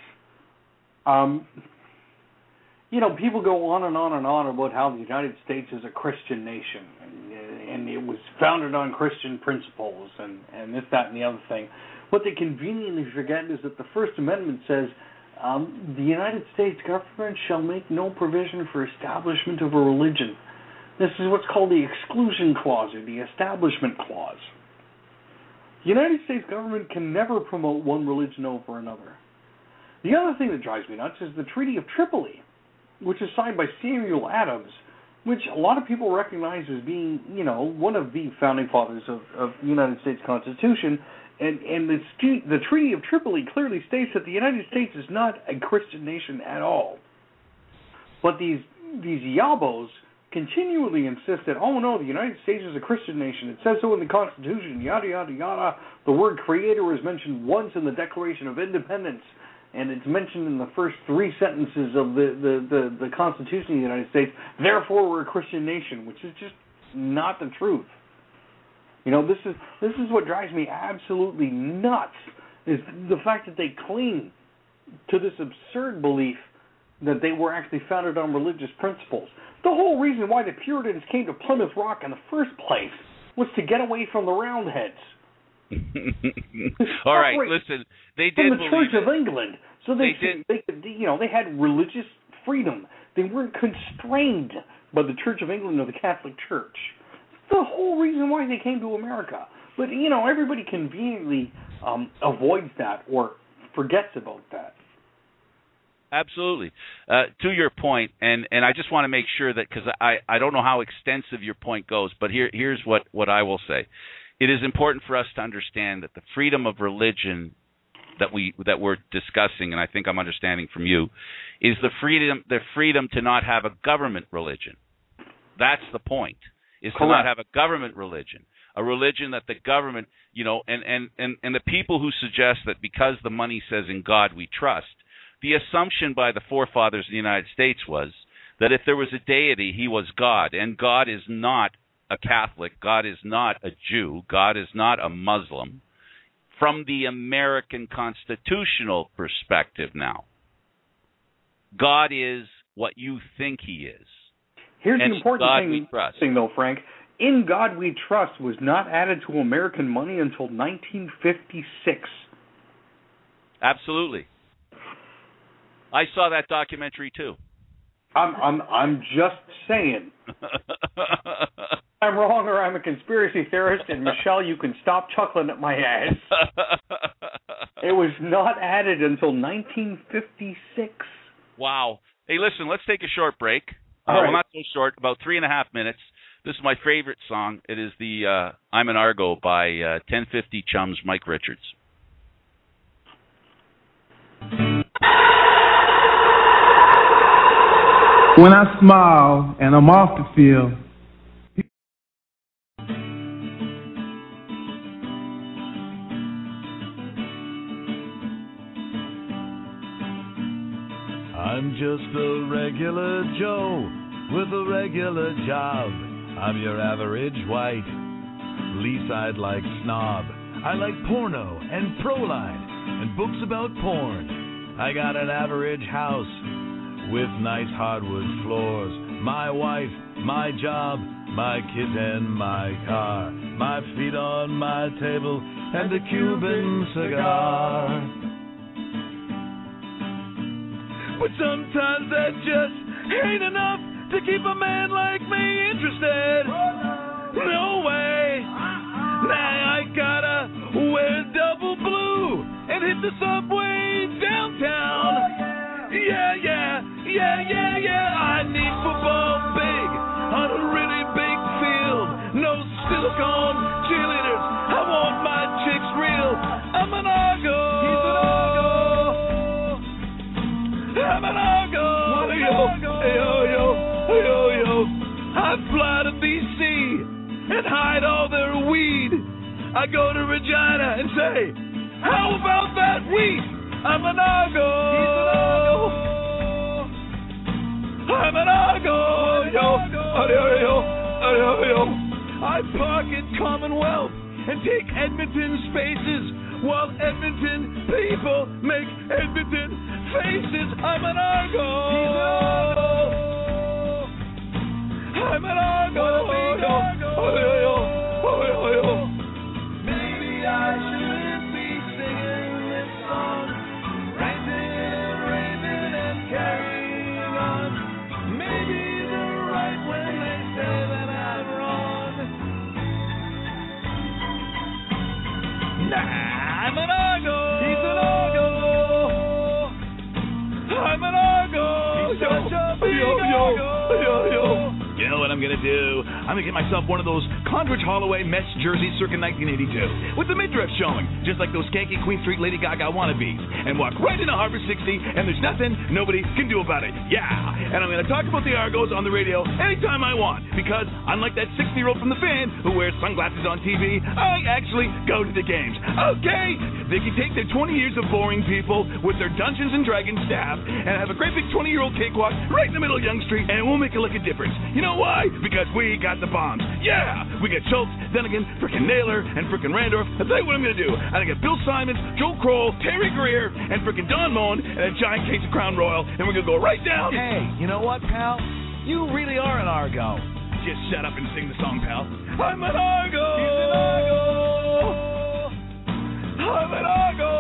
A: People go on and on and on about how the United States is a Christian nation, and it was founded on Christian principles, and this, that, and the other thing. What they conveniently forget is that the First Amendment says, the United States government shall make no provision for establishment of a religion. This is what's called the Exclusion Clause, or the Establishment Clause. The United States government can never promote one religion over another. The other thing that drives me nuts is the Treaty of Tripoli, which is signed by Samuel Adams, which a lot of people recognize as being, one of the founding fathers of the United States Constitution. And the Treaty of Tripoli clearly states that the United States is not a Christian nation at all. But these yabos continually insist that, oh no, the United States is a Christian nation. It says so in the Constitution, yada, yada, yada. The word creator is mentioned once in the Declaration of Independence, and it's mentioned in the first 3 sentences of the Constitution of the United States. Therefore, we're a Christian nation, which is just not the truth. This is what drives me absolutely nuts, is the fact that they cling to this absurd belief that they were actually founded on religious principles. The whole reason why the Puritans came to Plymouth Rock in the first place was to get away from the Roundheads.
B: All right, listen, they did
A: from the Church of England, so they had religious freedom. They weren't constrained by the Church of England or the Catholic Church. The whole reason why they came to America. But, everybody conveniently avoids that or forgets about that.
B: Absolutely. To your point, and I just want to make sure that, because I don't know how extensive your point goes, but here's what I will say. It is important for us to understand that the freedom of religion that we're discussing, and I think I'm understanding from you, is the freedom to not have a government religion. That's the point. Is to not have a government religion, a religion that the government, and the people who suggest that because the money says in God we trust, the assumption by the forefathers of the United States was that if there was a deity, he was God, and God is not a Catholic, God is not a Jew, God is not a Muslim, from the American constitutional perspective now. God is what you think he is.
A: Here's the important thing, though, Frank. In God We Trust was not added to American money until 1956.
B: Absolutely. I saw that documentary too.
A: I'm just saying. I'm wrong, or I'm a conspiracy theorist, and Michelle, you can stop chuckling at my ass. It was not added until 1956.
B: Wow. Hey, listen, let's take a short break.
A: Right.
B: Well, not so short, about 3.5 minutes. This is my favorite song. It is the I'm an Argo by 1050 Chums, Mike Richards.
H: When I smile and I'm off the field,
I: I'm just a regular Joe with a regular job. I'm your average white, least I'd like snob. I like porno and Proline and books about porn. I got an average house with nice hardwood floors. My wife, my job, my kids and my car. My feet on my table and a Cuban cigar. But sometimes that just ain't enough to keep a man like me interested. No way. Now I gotta wear double blue and hit the subway downtown. Yeah. I need football big on a really big field. No silicone cheerleaders. I want my chicks real. I'm an Argo. He's an Argo. I'm an Argo. Yo. I fly to DC and hide all their weed. I go to Regina and say, how about that weed? I'm an Argo. He's an Argo. I'm an Argo. Yo. I park at Commonwealth and take Edmonton spaces while Edmonton people make Edmonton faces. I'm an Argo. I'm an Argo. Maybe I shouldn't be singing this song, raving and carrying on. Maybe they're right when they say that I'm wrong. Nah, I'm an Argo. He's an Argo. I'm an Argo. He's such a big Argo. You know what I'm going to do? I'm going to get myself one of those Condridge Holloway Mets jerseys circa 1982 with the midriff showing, just like those skanky Queen Street Lady Gaga wannabes, and walk right into Harbor 60, and there's nothing nobody can do about it. Yeah! And I'm going to talk about the Argos on the radio anytime I want, because unlike that 60-year-old from The Fan who wears sunglasses on TV, I actually go to the games. Okay! They can take their 20 years of boring people with their Dungeons & Dragons staff and have a great big 20-year-old cakewalk right in the middle of Yonge Street, and we'll make it look a difference. You know why? Because we got the bombs. Yeah! We got Schultz, Dunnigan, frickin' Naylor, and frickin' Randorf. I'll tell you what I'm going to do. I'm going to get Bill Simons, Joe Kroll, Terry Greer, and frickin' Don Moen, and a giant case of Crown Royal, and we're going to go right down.
J: Hey, you know what, pal? You really are an Argo.
I: Just shut up and sing the song, pal. I'm an Argo!
J: He's an Argo!
I: I'm an Argo!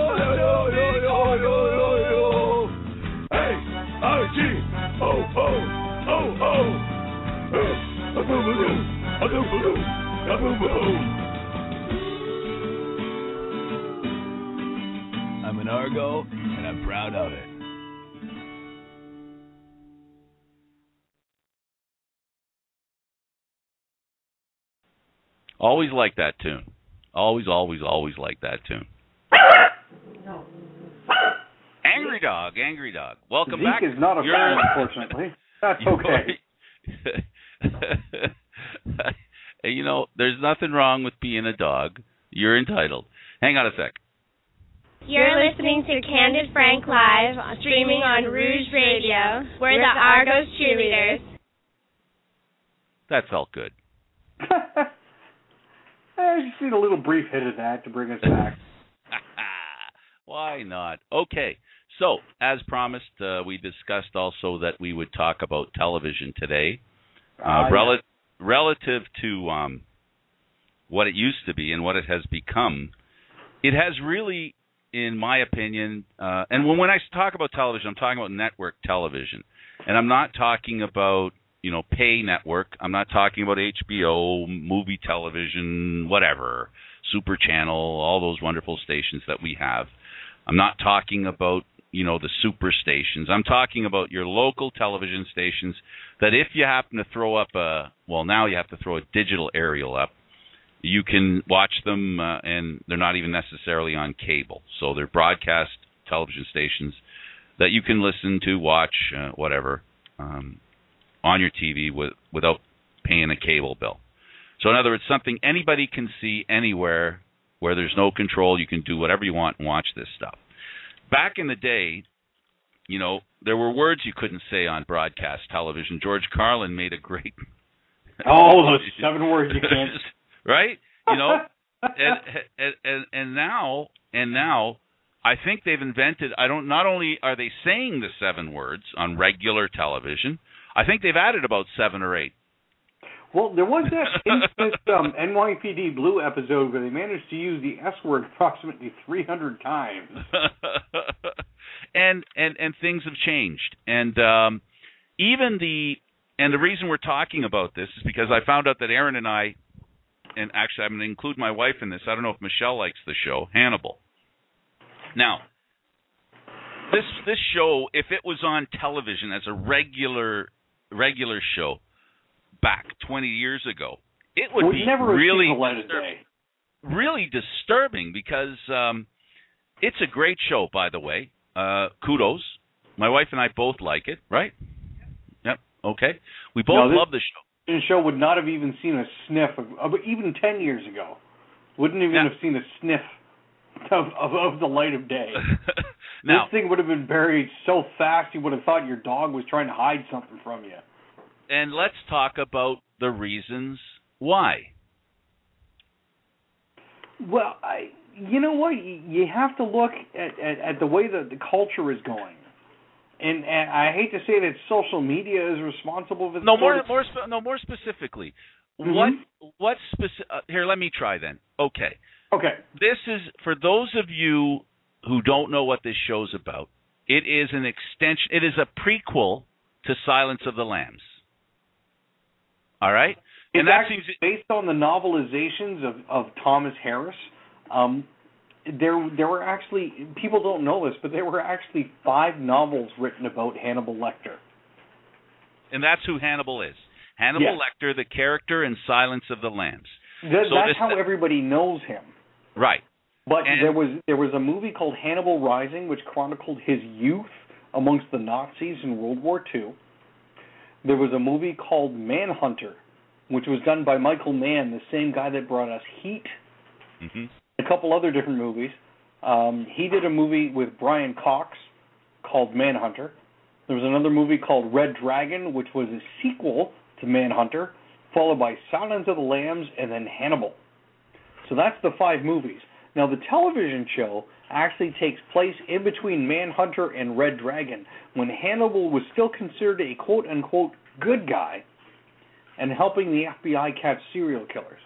I: Yo. Hey, I-G-O-O-O-O. I'm an Argo, and I'm proud of it.
B: Always like that tune. Always like that tune. Angry Dog. Welcome back.
A: Zeke is not a fan, unfortunately. That's okay.
B: You know, there's nothing wrong with being a dog. You're entitled. Hang on a sec.
K: You're listening to Candid Frank Live, streaming on Rouge Radio. We're the Argos cheerleaders.
B: That felt good.
A: I just need a little brief hit of that to bring us back.
B: Why not? Okay. So, as promised, we discussed also that we would talk about television today. Relative to what it used to be and what it has become, it has really, in my opinion, and when I talk about television, I'm talking about network television. And I'm not talking about, pay network. I'm not talking about HBO, movie television, whatever, Super Channel, all those wonderful stations that we have. I'm not talking about, the super stations. I'm talking about your local television stations that if you happen to throw up now you have to throw a digital aerial up, you can watch them and they're not even necessarily on cable. So they're broadcast television stations that you can listen to, watch, whatever, on your TV without paying a cable bill. So in other words, something anybody can see anywhere where there's no control. You can do whatever you want and watch this stuff. Back in the day, there were words you couldn't say on broadcast television. George Carlin made a great...
A: those 7 words you can't...
B: Right? and now I think they've invented. Not only are they saying the 7 words on regular television, I think they've added about 7 or 8.
A: Well, there was that infamous NYPD Blue episode where they managed to use the S word approximately 300 times.
B: and things have changed. And even the reason we're talking about this is because I found out that Aaron and I, and actually I'm going to include my wife in this. I don't know if Michelle likes the show, Hannibal. Now, this show, if it was on television as a regular show back 20 years ago, it would be really disturbing because it's a great show, by the way. Kudos. My wife and I both like it, right? Yep. Okay. We both love the show.
A: The show would not have even seen a sniff of even 10 years ago. Wouldn't even have seen a sniff of the light of day. Now, this thing would have been buried so fast you would have thought your dog was trying to hide something from you.
B: And let's talk about the reasons why.
A: Well, you know what? You have to look at the way that the culture is going. And I hate to say that social media is responsible for this.
B: More specifically. Mm-hmm. What specific? Here, let me try then. Okay. This is, for those of you who don't know what this show's about, it is an extension. It is a prequel to Silence of the Lambs. All right?
A: It's actually based on the novelizations of Thomas Harris. There were actually, people don't know this, but there were actually 5 novels written about Hannibal Lecter.
B: And that's who Hannibal is. Hannibal Lecter, the character in Silence of the Lambs.
A: That's how everybody knows him.
B: Right.
A: But there was a movie called Hannibal Rising, which chronicled his youth amongst the Nazis in World War II. There was a movie called Manhunter, which was done by Michael Mann, the same guy that brought us Heat. Mm-hmm. A couple other different movies. He did a movie with Brian Cox called Manhunter. There was another movie called Red Dragon, which was a sequel to Manhunter, followed by Silence of the Lambs, and then Hannibal. So that's the 5 movies. Now, the television show actually takes place in between Manhunter and Red Dragon, when Hannibal was still considered a quote-unquote good guy and helping the FBI catch serial killers.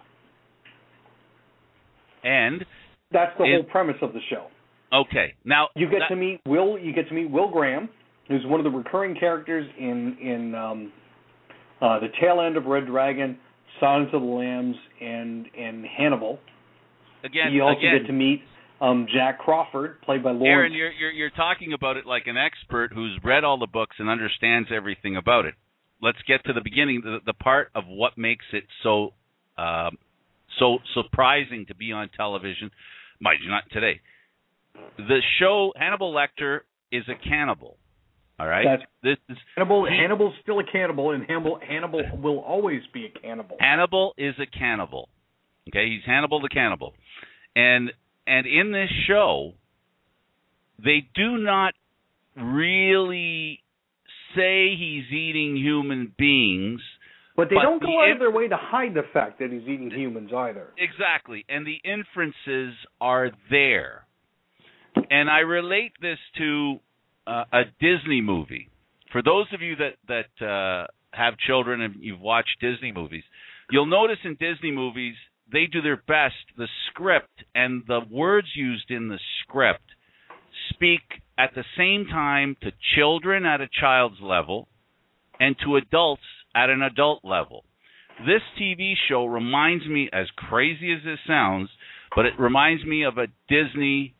B: And
A: that's the whole premise of the show.
B: Okay. Now
A: you get to meet Will. You get to meet Will Graham, who's one of the recurring characters in the tail end of Red Dragon, Silence of the Lambs, and Hannibal.
B: Again,
A: you also get to meet Jack Crawford, played by Lawrence.
B: Aaron, you're talking about it like an expert who's read all the books and understands everything about it. Let's get to the beginning, the part of what makes it so surprising to be on television. Mind you, not today. The show Hannibal Lecter is a cannibal. All right.
A: Hannibal's still a cannibal, and Hannibal will always be a cannibal.
B: Hannibal is a cannibal. Okay, he's Hannibal the cannibal, and in this show, they do not really say he's eating human beings.
A: But they don't go out of their way to hide the fact that he's eating humans either.
B: Exactly, and the inferences are there. And I relate this to a Disney movie. For those of you that have children and you've watched Disney movies, you'll notice in Disney movies they do their best. The script and the words used in the script speak at the same time to children at a child's level and to adults at an adult level. This TV show reminds me, as crazy as this sounds, but it reminds me of a Disney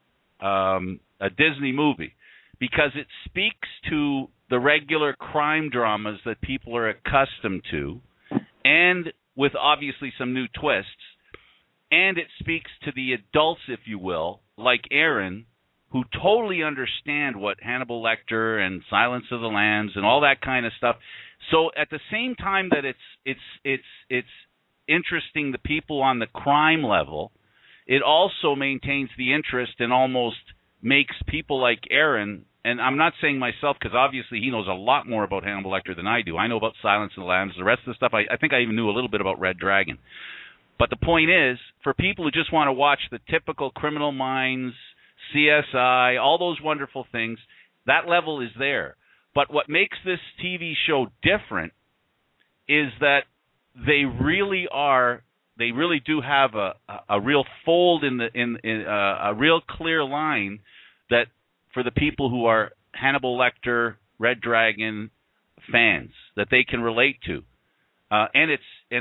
B: movie, because it speaks to the regular crime dramas that people are accustomed to, and with obviously some new twists, and it speaks to the adults, if you will, like Aaron, who totally understand what Hannibal Lecter and Silence of the Lambs and all that kind of stuff. So at the same time that it's interesting the people on the crime level, it also maintains the interest and almost makes people like Aaron, and I'm not saying myself because obviously he knows a lot more about Hannibal Lecter than I do. I know about Silence of the Lambs. The rest of the stuff, I think I even knew a little bit about Red Dragon. But the point is, for people who just want to watch the typical Criminal Minds, CSI, all those wonderful things, that level is there. But what makes this TV show different is that they really do have a real fold in a real clear line that for the people who are Hannibal Lecter, Red Dragon fans that they can relate to. And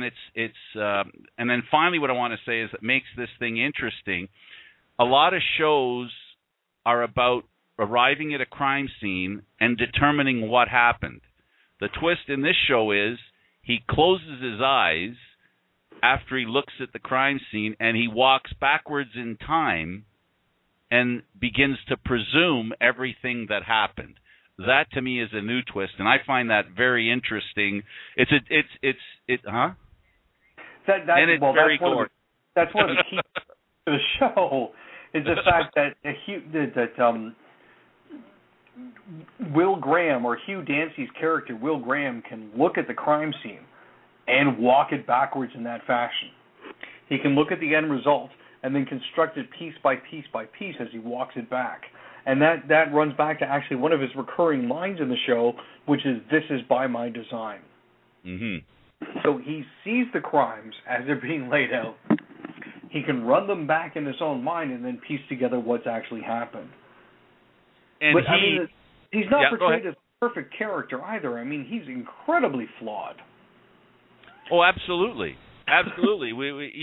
B: then finally what I want to say is that makes this thing interesting. A lot of shows are about arriving at a crime scene and determining what happened. The twist in this show is he closes his eyes after he looks at the crime scene and he walks backwards in time and begins to presume everything that happened. That to me is a new twist, and I find that very interesting. It's very gory.
A: That's one of the keys to the show is the fact that Will Graham, or Hugh Dancy's character, Will Graham, can look at the crime scene and walk it backwards in that fashion. He can look at the end result and then construct it piece by piece by piece as he walks it back. And that runs back to actually one of his recurring lines in the show, which is, "This is by my design."
B: Mm-hmm.
A: So he sees the crimes as they're being laid out. He can run them back in his own mind and then piece together what's actually happened.
B: And
A: but he's not portrayed as a perfect character either. I mean, he's incredibly flawed.
B: Oh, absolutely, absolutely.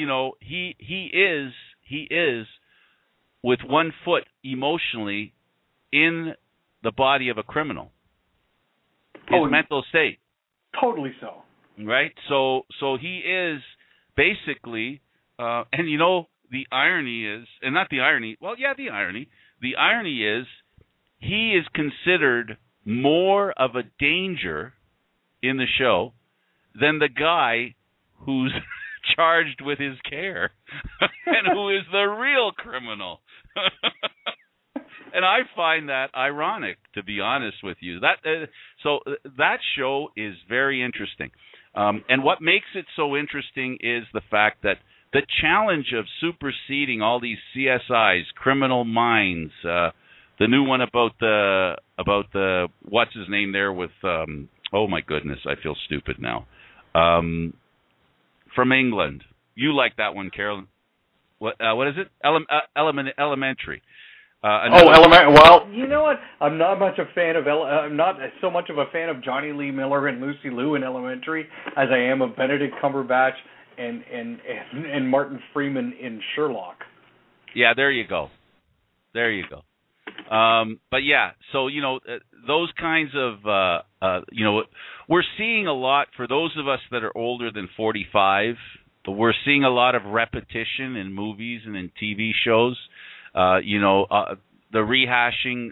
B: He is with one foot emotionally in the body of a criminal. His mental state.
A: Totally so.
B: Right? So he is basically, and the irony is, and not the irony, well, yeah, the irony is he is considered more of a danger in the show than the guy who's charged with his care and who is the real criminal. And I find that ironic, to be honest with you. So that show is very interesting. And what makes it so interesting is the fact that the challenge of superseding all these CSIs, Criminal Minds, the new one about the what's his name there with oh my goodness, I feel stupid now. From England. You like that one, Carolyn. What is it? Elementary.
A: Elementary. Well, you know what? I'm not so much of a fan of Johnny Lee Miller and Lucy Liu in Elementary as I am of Benedict Cumberbatch and Martin Freeman in Sherlock.
B: Yeah, there you go. But yeah, so those kinds of we're seeing a lot for those of us that are older than 45. We're seeing a lot of repetition in movies and in TV shows. The rehashing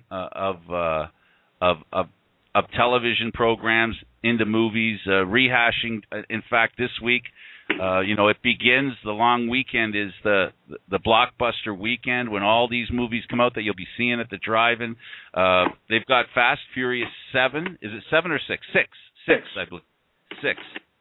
B: of television programs into movies, rehashing. In fact, this week, it begins. The long weekend is the blockbuster weekend when all these movies come out that you'll be seeing at the drive-in. They've got Fast Furious 7. Is it 7 or 6? 6, I believe. 6.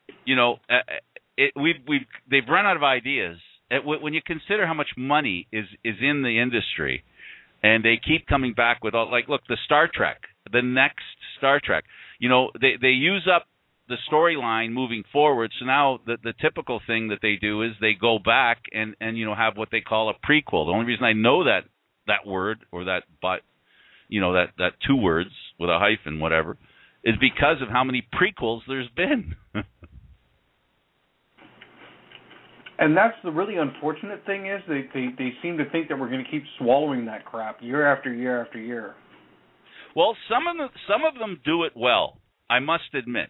B: They've run out of ideas. When you consider how much money is in the industry, and they keep coming back with look, the Star Trek, the next Star Trek. They use up the storyline moving forward. So now the typical thing that they do is they go back and have what they call a prequel. The only reason I know that word or that two words with a hyphen, whatever, is because of how many prequels there's been.
A: And that's the really unfortunate thing is they seem to think that we're going to keep swallowing that crap year after year after year.
B: Well, some of them do it well, I must admit.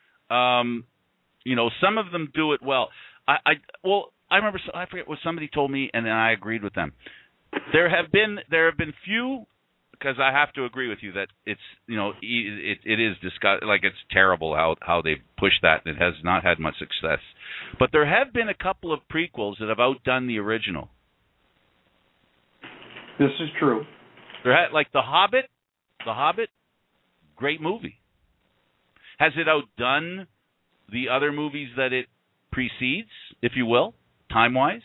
B: Some of them do it well. I remember, I forget what somebody told me, and I agreed with them. There have been few, because I have to agree with you that it's it is disgusting, like it's terrible how they've pushed that, and it has not had much success. But there have been a couple of prequels that have outdone the original.
A: This is true.
B: Like The Hobbit, great movie. Has it outdone the other movies that it precedes, if you will? time-wise?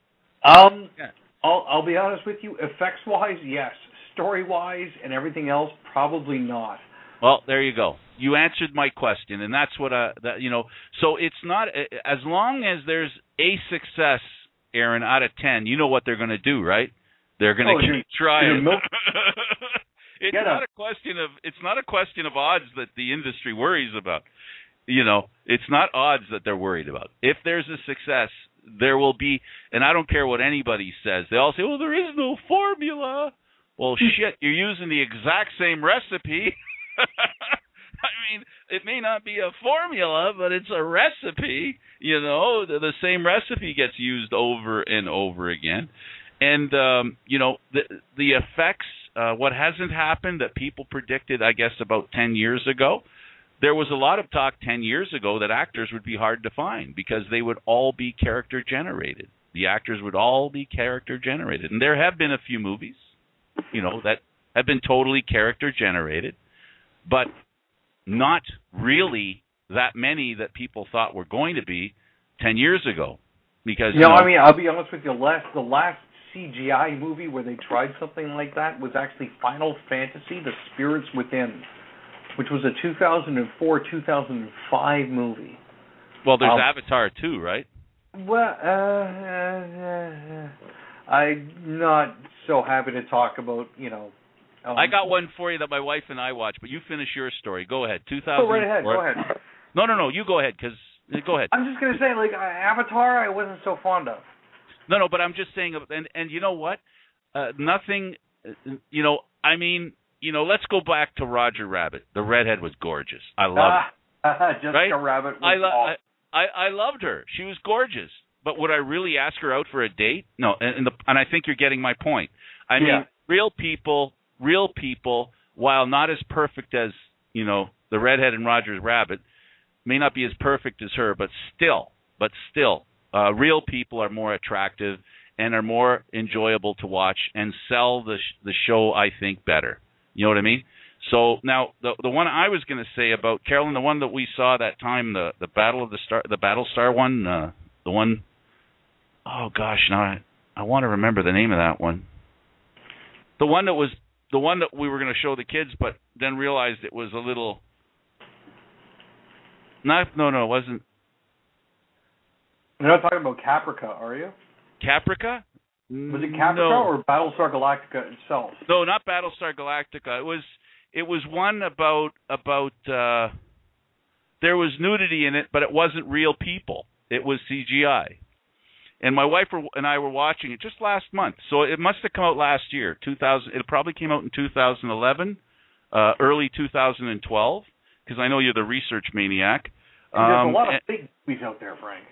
A: I'll be honest with you. Effects-wise, yes. Story-wise and everything else, probably not.
B: Well, there you go. You answered my question, and that's what So it's not as long as there's a success, Aaron, out of 10. You know what they're going to do, right? They're going to keep trying. It's not a question of odds that the industry worries about. It's not odds that they're worried about. If there's a success, there will be, and I don't care what anybody says. They all say, "Oh, there is no formula." Well, shit, you're using the exact same recipe. I mean, it may not be a formula, but it's a recipe. The same recipe gets used over and over again. And, the effects, what hasn't happened that people predicted, I guess, about 10 years ago, there was a lot of talk 10 years ago that actors would be hard to find because they would all be character generated. The actors would all be character generated. And there have been a few movies, that have been totally character generated, but not really that many that people thought were going to be 10 years ago. Because
A: I mean, I'll be honest with you, the last CGI movie where they tried something like that was actually Final Fantasy: The Spirits Within, which was a 2004-2005 movie.
B: Well, there's Avatar too, right?
A: Well, I'm not so happy to talk about,
B: I got one for you that my wife and I watched, but you finish your story. Go ahead. 2004.
A: Go right ahead. Go ahead.
B: No. You go ahead, because go ahead.
A: I'm just going to say, Avatar, I wasn't so fond of.
B: No, but I'm just saying, and you know what? Nothing, I mean, let's go back to Roger Rabbit. The redhead was gorgeous. I loved her.
A: Jessica Rabbit was awesome.
B: I loved her. She was gorgeous. But would I really ask her out for a date? No, and I think you're getting my point. I mean, real people, while not as perfect as, the redhead in Roger Rabbit, may not be as perfect as her, but still, real people are more attractive and are more enjoyable to watch and sell the show, I think, better. You know what I mean? So now the one I was going to say about Carolyn, the one that we saw that time, the Battle of the Star, the Battlestar one, the one. Oh gosh, now I want to remember the name of that one. The one that we were going to show the kids, but then realized it was a little. No, it wasn't.
A: You're not talking about Caprica, are you?
B: Caprica?
A: Was it Caprica or Battlestar Galactica itself?
B: No, not Battlestar Galactica. It was one about there was nudity in it, but it wasn't real people. It was CGI. And my wife and I were watching it just last month, so it must have come out last year, 2000. It probably came out in 2011, early 2012, because I know you're the research maniac.
A: There's a lot of fake movies out there, Frank.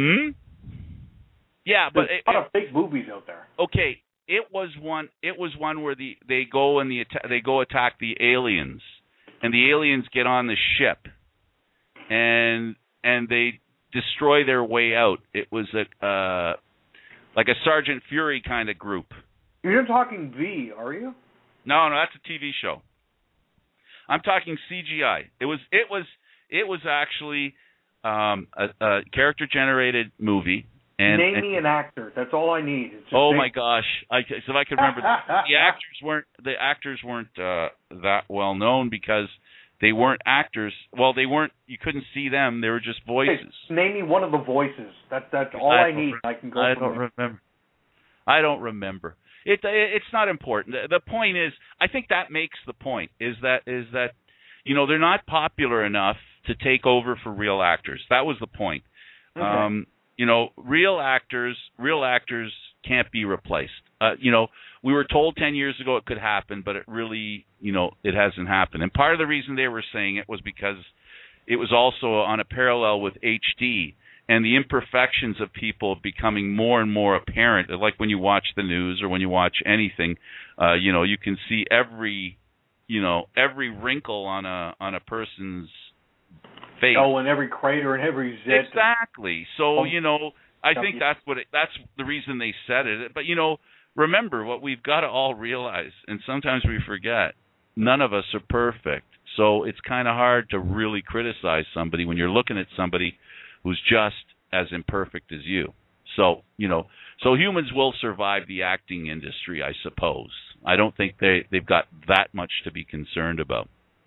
B: Yeah, but
A: there's a lot of fake movies out there.
B: Okay, it was one where they go and they go attack the aliens, and the aliens get on the ship, and they destroy their way out. It was like a Sergeant Fury kind of group.
A: You're talking V, are you?
B: No, that's a TV show. I'm talking CGI. It was actually a character generated movie.
A: Name me an actor. That's all I need.
B: My gosh! If I could remember, the actors weren't that well known because they weren't actors. Well, they weren't. You couldn't see them. They were just voices.
A: Hey, name me one of the voices. That's all I need. I can go.
B: I don't remember. It's not important. The point is, I think that makes the point. Is that they're not popular enough to take over for real actors. That was the point.
A: Okay.
B: Real actors can't be replaced. We were told 10 years ago it could happen, but it really, it hasn't happened. And part of the reason they were saying it was because it was also on a parallel with HD and the imperfections of people becoming more and more apparent. Like when you watch the news or when you watch anything, you can see every wrinkle on a person's face.
A: Oh, and every crater and every zit.
B: Exactly. So, I think that's the reason they said it. But, remember what we've got to all realize, and sometimes we forget, none of us are perfect. So it's kind of hard to really criticize somebody when you're looking at somebody who's just as imperfect as you. So, so humans will survive the acting industry, I suppose. I don't think they've got that much to be concerned about.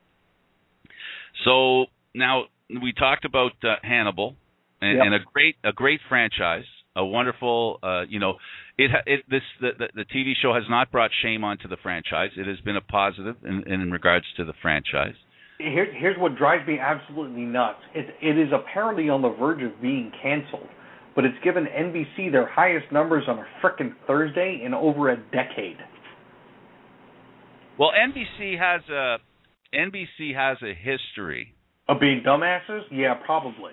B: So now we talked about Hannibal, and a great franchise, a wonderful, the TV show has not brought shame onto the franchise. It has been a positive in regards to the franchise.
A: Here's what drives me absolutely nuts. It is apparently on the verge of being canceled, but it's given NBC their highest numbers on a frickin' Thursday in over a decade.
B: Well, NBC has a history
A: of being dumbasses. Yeah, probably.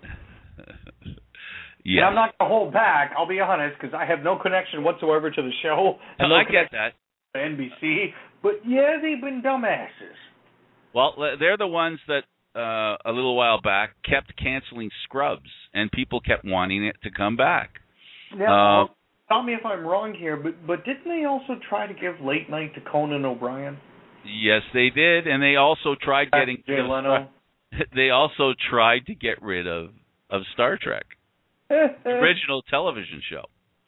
B: Yeah,
A: and I'm not going to hold back. I'll be honest, because I have no connection whatsoever to the show.
B: And I get that.
A: To NBC, but yeah, they've been dumbasses.
B: Well, they're the ones that a little while back kept canceling Scrubs, and people kept wanting it to come back.
A: Now, tell me if I'm wrong here, but didn't they also try to give late night to Conan O'Brien?
B: Yes, they did, and they also tried getting
A: Jay Leno.
B: They also tried to get rid of Star Trek, the original television show.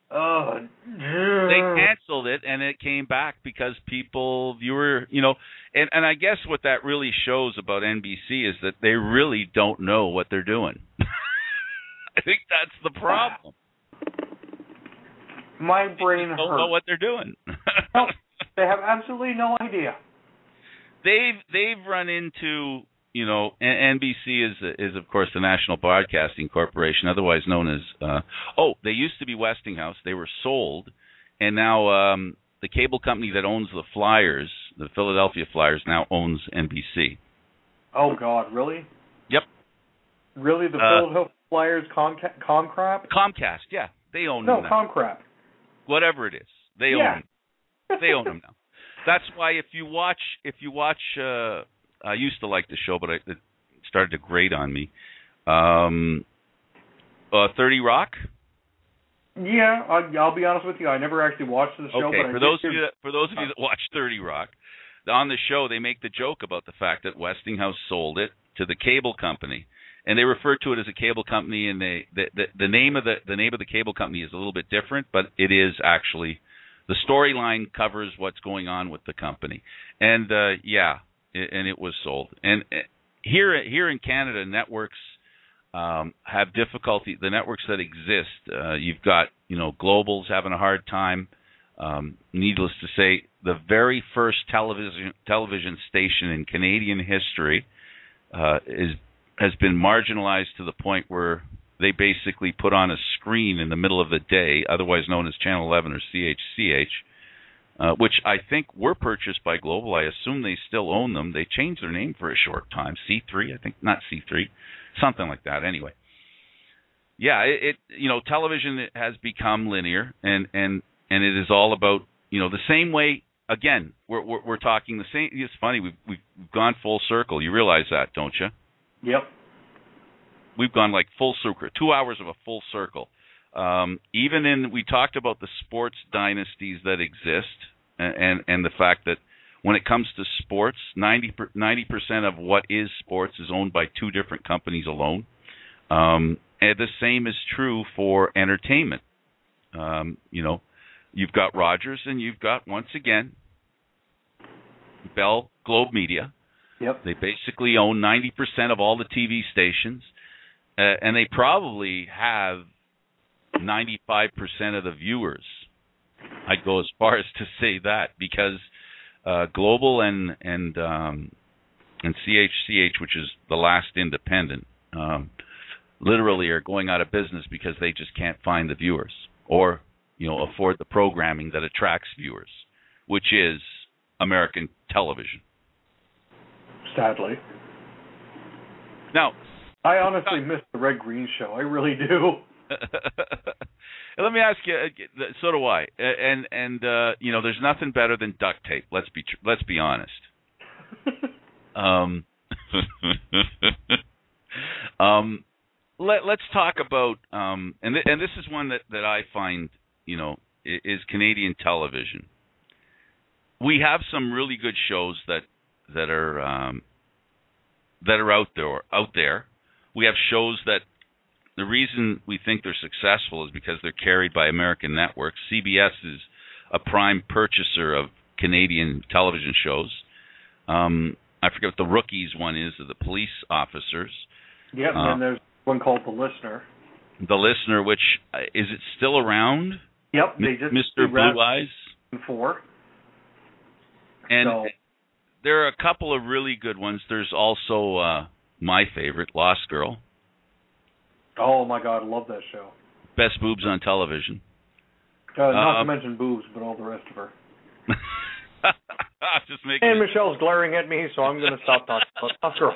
B: They canceled it, and it came back because and I guess what that really shows about NBC is that they really don't know what they're doing. I think that's the problem.
A: My brain hurts.
B: They don't know what they're doing.
A: No, they have absolutely no idea.
B: They've run into, NBC is of course the National Broadcasting Corporation, otherwise known as they used to be Westinghouse. They were sold, and now the cable company that owns the Flyers, the Philadelphia Flyers, now owns NBC.
A: Oh God, really?
B: Yep.
A: Really, the Philadelphia Flyers Comcast?
B: Comcast, yeah, they own them now.
A: No, Comcast.
B: Whatever it is, they own them. They own them now. That's why if you watch, I used to like the show, but it started to grate on me. 30 Rock.
A: Yeah, I'll be honest with you. I never actually watched the show.
B: Okay,
A: but
B: for those of you that watch 30 Rock, on the show they make the joke about the fact that Westinghouse sold it to the cable company, and they refer to it as a cable company, and the name of the cable company is a little bit different, but it is actually. The storyline covers what's going on with the company, and and it was sold. And here in Canada, networks have difficulty. The networks that exist, you've got Global's having a hard time. Needless to say, the very first television station in Canadian history has been marginalized to the point where they basically put on a screen in the middle of the day, otherwise known as Channel 11 or CHCH, which I think were purchased by Global. I assume they still own them. They changed their name for a short time. C3, I think, not C3, something like that. Anyway, yeah, television has become linear, and it is all about the same way. Again, we're talking the same. It's funny, we've gone full circle. You realize that, don't you?
A: Yep.
B: We've gone like full circle, 2 hours of a full circle. We talked about the sports dynasties that exist, and the fact that when it comes to sports, 90% of what is sports is owned by two different companies alone. And the same is true for entertainment. You've got Rogers, and you've got, once again, Bell Globe Media.
A: Yep.
B: They basically own 90% of all the TV stations. And they probably have 95% of the viewers. I'd go as far as to say that, because Global and CHCH, which is the last independent, literally are going out of business because they just can't find the viewers or afford the programming that attracts viewers, which is American television.
A: Sadly.
B: Now,
A: I honestly miss the Red Green Show. I really do.
B: Let me ask you. So do I. And there's nothing better than duct tape. Let's be honest. Let's talk about and this is one that I find is Canadian television. We have some really good shows that are out there. We have shows that the reason we think they're successful is because they're carried by American networks. CBS is a prime purchaser of Canadian television shows. I forget what the Rookies one is, of the police officers.
A: Yeah, and there's one called The Listener.
B: The Listener, which, is it still around?
A: Yep, they just
B: Mr. Blue Eyes?
A: 4.
B: And there are a couple of really good ones. There's also my favorite, Lost Girl.
A: Oh my God, I love that show.
B: Best boobs on television.
A: Not to mention boobs, but all the rest of her.
B: Just making.
A: And Michelle's glaring at me, so I'm going to stop talking about Lost Girl.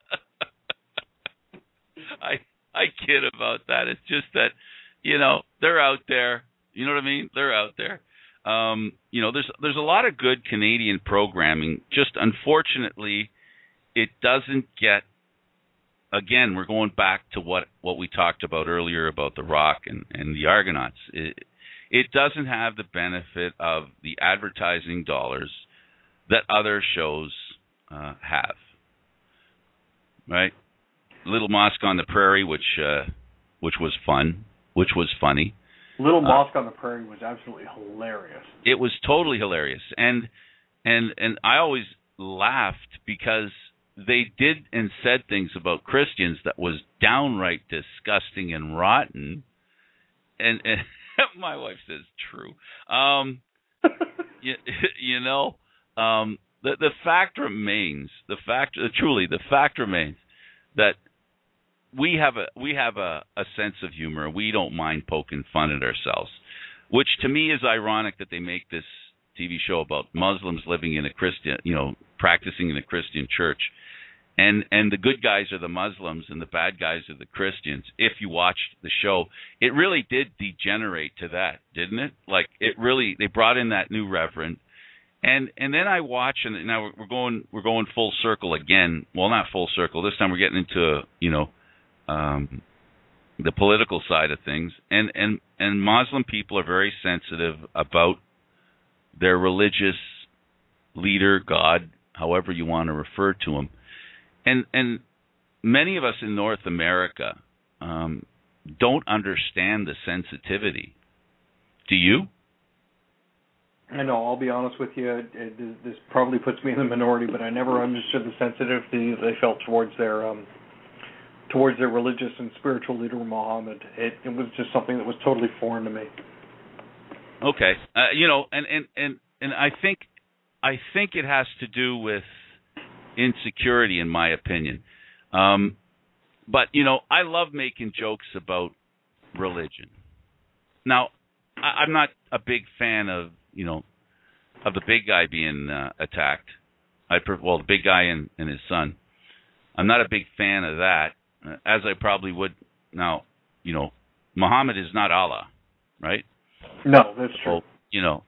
B: I kid about that. It's just that, you know, they're out there. You know what I mean? They're out there. You know, there's a lot of good Canadian programming. Just unfortunately, it doesn't get. Again, we're going back to what we talked about earlier about The Rock and the Argonauts. It doesn't have the benefit of the advertising dollars that other shows have. Right? Little Mosque on the Prairie, which was fun, which was funny.
A: Little Mosque on the Prairie was absolutely hilarious.
B: It was totally hilarious, and I always laughed because they did and said things about Christians that was downright disgusting and rotten, and my wife says true. You know, the fact remains, the fact remains that we have a sense of humor. We don't mind poking fun at ourselves, which to me is ironic that they make this TV show about Muslims living in a Christian, you know, practicing in a Christian church. And the good guys are the Muslims and the bad guys are the Christians. If you watched the show, it really did degenerate to that, didn't it? Like they brought in that new reverend, and then I watch, and now we're going full circle again. Well, not full circle. This time we're getting into the political side of things, and Muslim people are very sensitive about their religious leader, God, however you want to refer to him. And many of us in North America don't understand the sensitivity. Do you?
A: I know. I'll be honest with you. This probably puts me in the minority, but I never understood the sensitivity they felt towards their religious and spiritual leader, Muhammad. It was just something that was totally foreign to me.
B: Okay, you know, and I think it has to do with insecurity, in my opinion. But, you know, I love making jokes about religion. Now, I'm not a big fan of, you know, of the big guy being attacked. The big guy and his son. I'm not a big fan of that, as I probably would. Now, you know, Muhammad is not Allah, right?
A: No, that's true.
B: So, you know,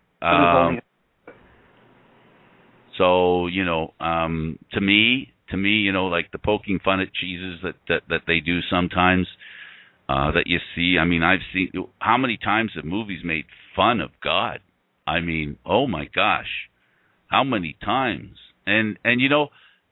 B: so, you know, to me, you know, like the poking fun at Jesus that they do sometimes, that you see. I mean, I've seen how many times have movies made fun of God. I mean, oh my gosh, how many times? And you know,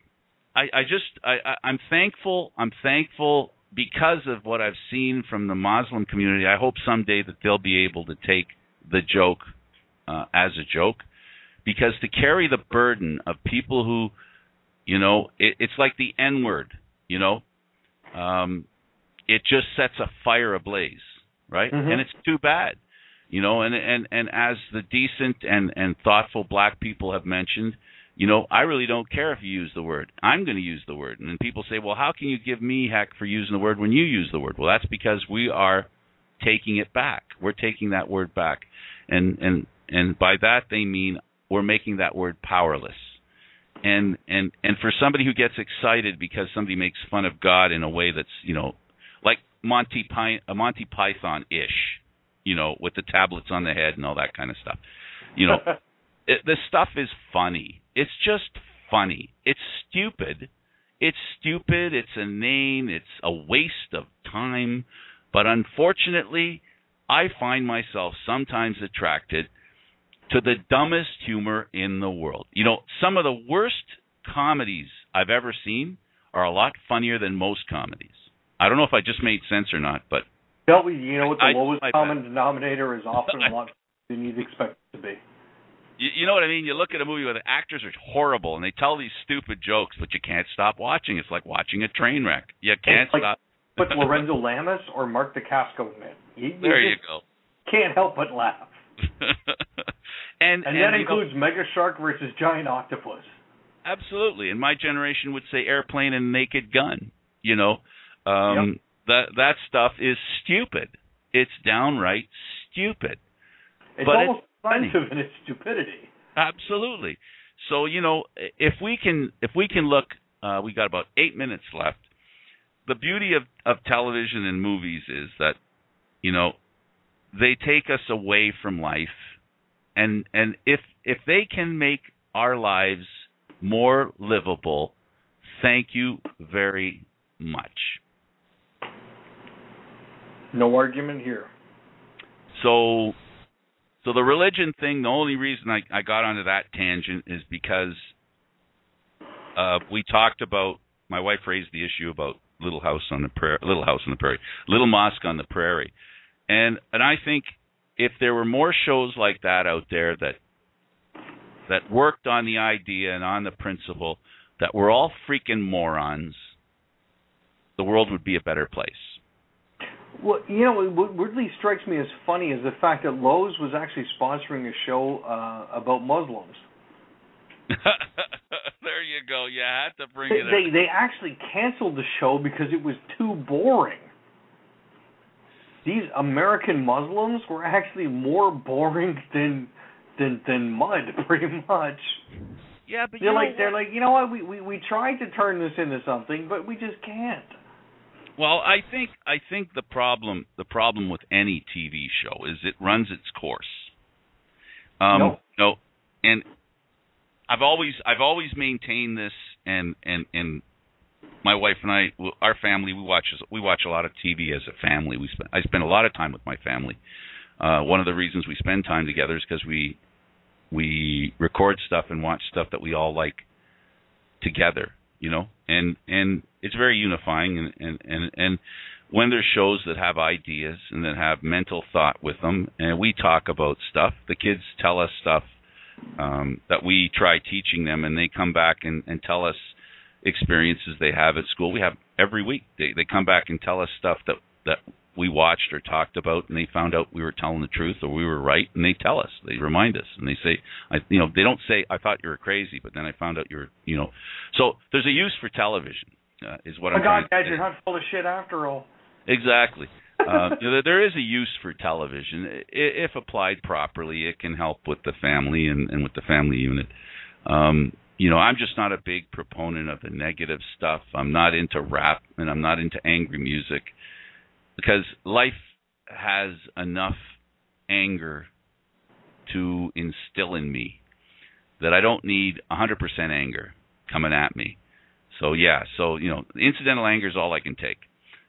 B: I'm thankful. I'm thankful because of what I've seen from the Muslim community. I hope someday that they'll be able to take the joke as a joke. Because to carry the burden of people who, you know, it's like the N-word, you know. It just sets a fire ablaze, right? Mm-hmm. And it's too bad, you know. And as the decent and thoughtful black people have mentioned, you know, I really don't care if you use the word. I'm going to use the word. And then people say, well, how can you give me heck for using the word when you use the word? Well, that's because we are taking it back. We're taking that word back. And by that they mean we're making that word powerless. And for somebody who gets excited because somebody makes fun of God in a way that's, you know, like Monty Python-ish, you know, with the tablets on the head and all that kind of stuff. You know, this stuff is funny. It's just funny. It's stupid. It's inane. It's a waste of time. But unfortunately, I find myself sometimes attracted to the dumbest humor in the world. You know, some of the worst comedies I've ever seen are a lot funnier than most comedies. I don't know if I just made sense or not, but
A: You know what the lowest common denominator is often a lot than you'd expect it to be.
B: You know what I mean? You look at a movie where the actors are horrible and they tell these stupid jokes, but you can't stop watching. It's like watching a train wreck. You can't stop.
A: Put Lorenzo Lamas or Mark Dacascos in it.
B: There you go.
A: Can't help but laugh.
B: and
A: that includes Mega Shark versus Giant Octopus.
B: Absolutely. And my generation would say Airplane and Naked Gun.
A: Yep.
B: That stuff is stupid. It's downright stupid.
A: It's
B: but
A: almost
B: it's funny.
A: offensive in its stupidity.
B: Absolutely. So, if we can look, we got about 8 minutes left. The beauty of television and movies is that, they take us away from life. And if they can make our lives more livable, thank you very much.
A: No argument here.
B: So the religion thing, the only reason I got onto that tangent is because we talked about, my wife raised the issue about Little Mosque on the Prairie. And I think if there were more shows like that out there that worked on the idea and on the principle that we're all freaking morons, the world would be a better place.
A: Well, what weirdly strikes me as funny is the fact that Lowe's was actually sponsoring a show about Muslims.
B: There you go. You had to bring it up.
A: They actually canceled the show because it was too boring. These American Muslims were actually more boring than mud, pretty much.
B: Yeah, but
A: they're like, you know what? We tried to turn this into something, but we just can't.
B: Well, I think the problem with any TV show is it runs its course. No, and I've always maintained this, and my wife and I, our family, we watch a lot of TV as a family. I spend a lot of time with my family. One of the reasons we spend time together is because we record stuff and watch stuff that we all like together, and it's very unifying. And when there's shows that have ideas and that have mental thought with them, and we talk about stuff, the kids tell us stuff that we try teaching them, and they come back and tell us experiences they have at school. We have every week. They come back and tell us stuff that we watched or talked about, and they found out we were telling the truth or we were right, and they tell us. They remind us, and they say, they don't say, "I thought you were crazy, but then I found out you were." So there's a use for television, is what I'm trying to say.
A: Dad, you're not full of shit after all.
B: Exactly. There is a use for television. If applied properly, it can help with the family and with the family unit. I'm just not a big proponent of the negative stuff. I'm not into rap, and I'm not into angry music, because life has enough anger to instill in me that I don't need 100% anger coming at me. So incidental anger is all I can take.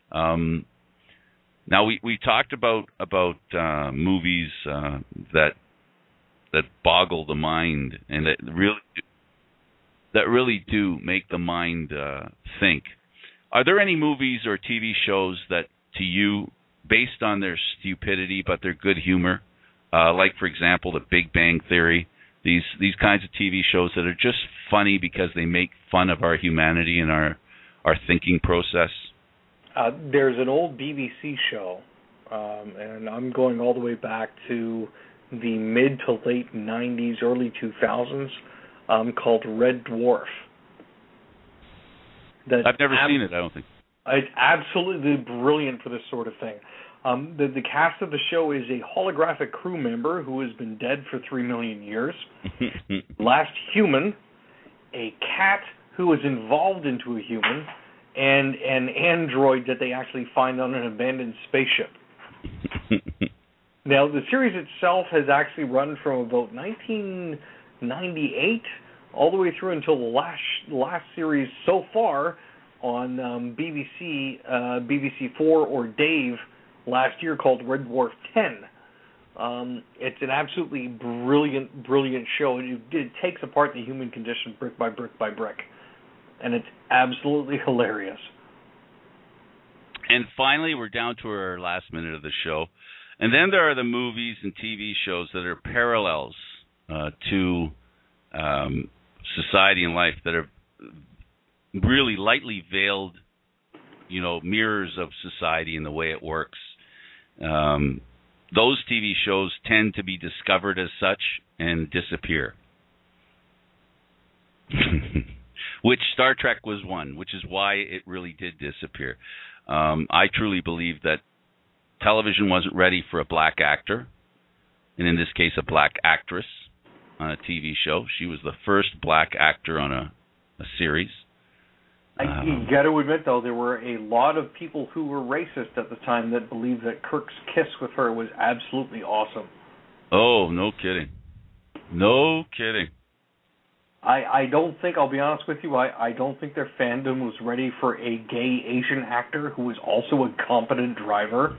B: Now we talked about movies that boggle the mind and that really do make the mind think. Are there any movies or TV shows that, to you, based on their stupidity but their good humor, like for example The Big Bang Theory, these kinds of TV shows that are just funny because they make fun of our humanity and our thinking process?
A: There's an old BBC show, and I'm going all the way back to the mid to late 90s, early 2000s, called Red Dwarf.
B: I've never seen it, I don't think.
A: It's absolutely brilliant for this sort of thing. The cast of the show is a holographic crew member who has been dead for 3 million years, last human, a cat who is evolved into a human, and an android that they actually find on an abandoned spaceship. Now, the series itself has actually run from about 1998 all the way through until the last series so far on BBC 4 or Dave last year, called Red Dwarf 10. It's an absolutely brilliant show. It takes apart the human condition brick by brick by brick. And it's absolutely hilarious.
B: And finally, we're down to our last minute of the show. And then there are the movies and TV shows that are parallels to society and life, that are really lightly veiled, mirrors of society and the way it works. Those TV shows tend to be discovered as such and disappear. Which Star Trek was one, which is why it really did disappear. I truly believe that television wasn't ready for a black actor, and in this case a black actress on a TV show. She was the first black actor on a series.
A: You got to admit, though, there were a lot of people who were racist at the time that believed that Kirk's kiss with her was absolutely awesome.
B: Oh, no kidding. No kidding.
A: I don't think, I'll be honest with you, I don't think their fandom was ready for a gay Asian actor who was also a competent driver.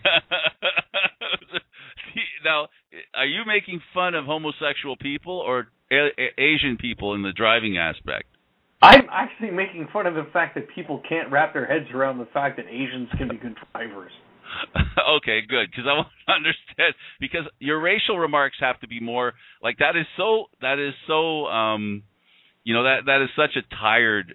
B: Now, are you making fun of homosexual people or Asian people in the driving aspect?
A: I'm actually making fun of the fact that people can't wrap their heads around the fact that Asians can be good drivers.
B: Okay, good, because I want to understand, because your racial remarks have to be more like that is such a tired.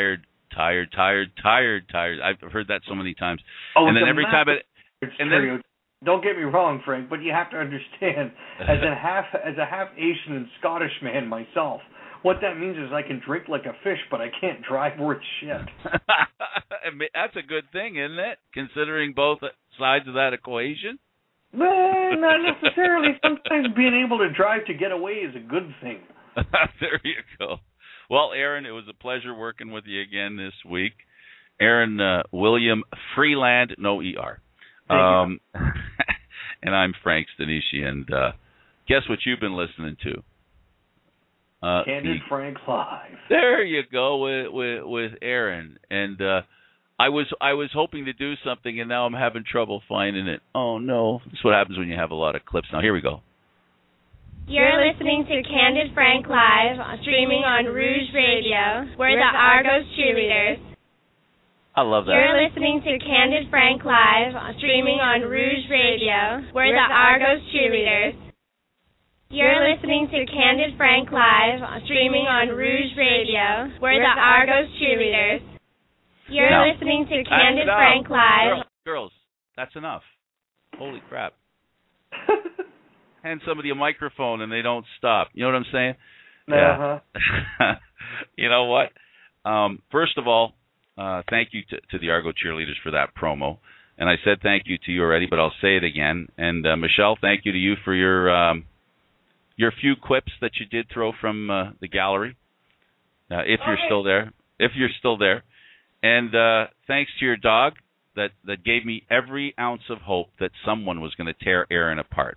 B: I've heard that so many times.
A: Oh,
B: and then every time
A: don't get me wrong, Frank, but you have to understand, as a half Asian and Scottish man myself, what that means is I can drink like a fish, but I can't drive worth shit.
B: That's a good thing, isn't it? Considering both sides of that equation?
A: Well, not necessarily. Sometimes being able to drive to get away is a good thing.
B: There you go. Well, Aaron, it was a pleasure working with you again this week. Aaron William Freeland, no ER. And I'm Frank Stanishi, and guess what you've been listening to?
A: Candid Frank Live.
B: There you go with Aaron, and I was hoping to do something, and now I'm having trouble finding it. Oh no, that's what happens when you have a lot of clips. Now here we go.
K: You're listening to Candid Frank Live, streaming on Rouge Radio. We're the Argos cheerleaders.
B: I love that.
K: You're listening to Candid Frank Live, streaming on Rouge Radio. We're the Argos cheerleaders. You're listening to Candid Frank Live, streaming on Rouge Radio. We're the Argos cheerleaders. You're listening to Candid Frank Live.
B: Girls, that's enough. Holy crap. Hand somebody a microphone and they don't stop. You know what I'm saying?
A: Uh-huh.
B: Yeah. You know what? First of all, thank you to the Argo cheerleaders for that promo. And I said thank you to you already, but I'll say it again. And Michelle, thank you to you for your few quips that you did throw from the gallery, if you're still there. If you're still there. And thanks to your dog that gave me every ounce of hope that someone was going to tear Aaron apart.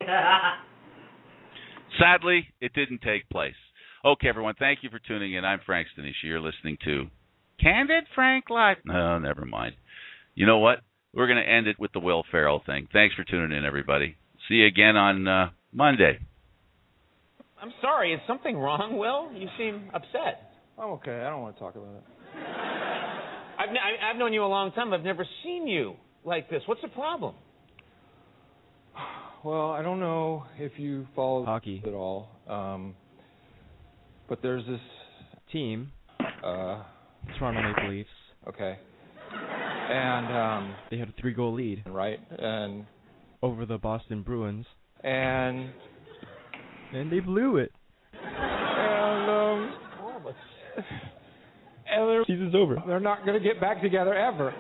B: Sadly, it didn't take place. Okay, everyone, thank you for tuning in. I'm Frank Stanishi. You're listening to Candid Frank Live. No, never mind. You know what? We're going to end it with the Will Ferrell thing. Thanks for tuning in, everybody. See you again on Monday.
C: I'm sorry. Is something wrong, Will? You seem upset.
E: I'm okay. I don't want to talk about it.
C: I've known you a long time. I've never seen you like this. What's the problem?
E: Well, I don't know if you follow hockey at all, but there's this team, Toronto Maple Leafs. Okay. And they had a 3-goal lead, right? And over the Boston Bruins. And they blew it. And their season's over. They're not going to get back together ever.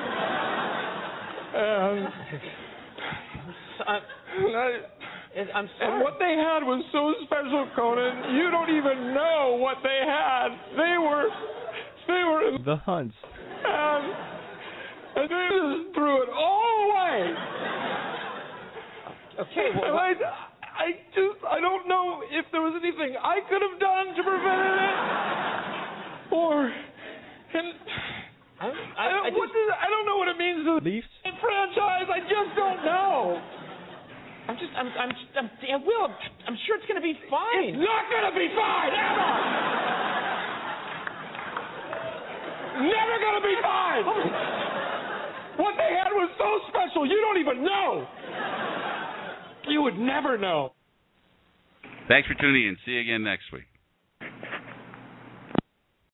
C: I'm sorry.
E: And what they had was so special, Conan. You don't even know what they had. They were in the Hunts. And they just threw it all away.
C: Okay, well,
E: I don't know if there was anything I could have done to prevent it. I don't know what it means to the Leafs franchise. I just don't know.
C: I'm sure it's going to be fine.
D: It's not going to be fine, ever! Never going to be fine! What they had was so special, you don't even know. You would never know.
B: Thanks for tuning in. See you again next week.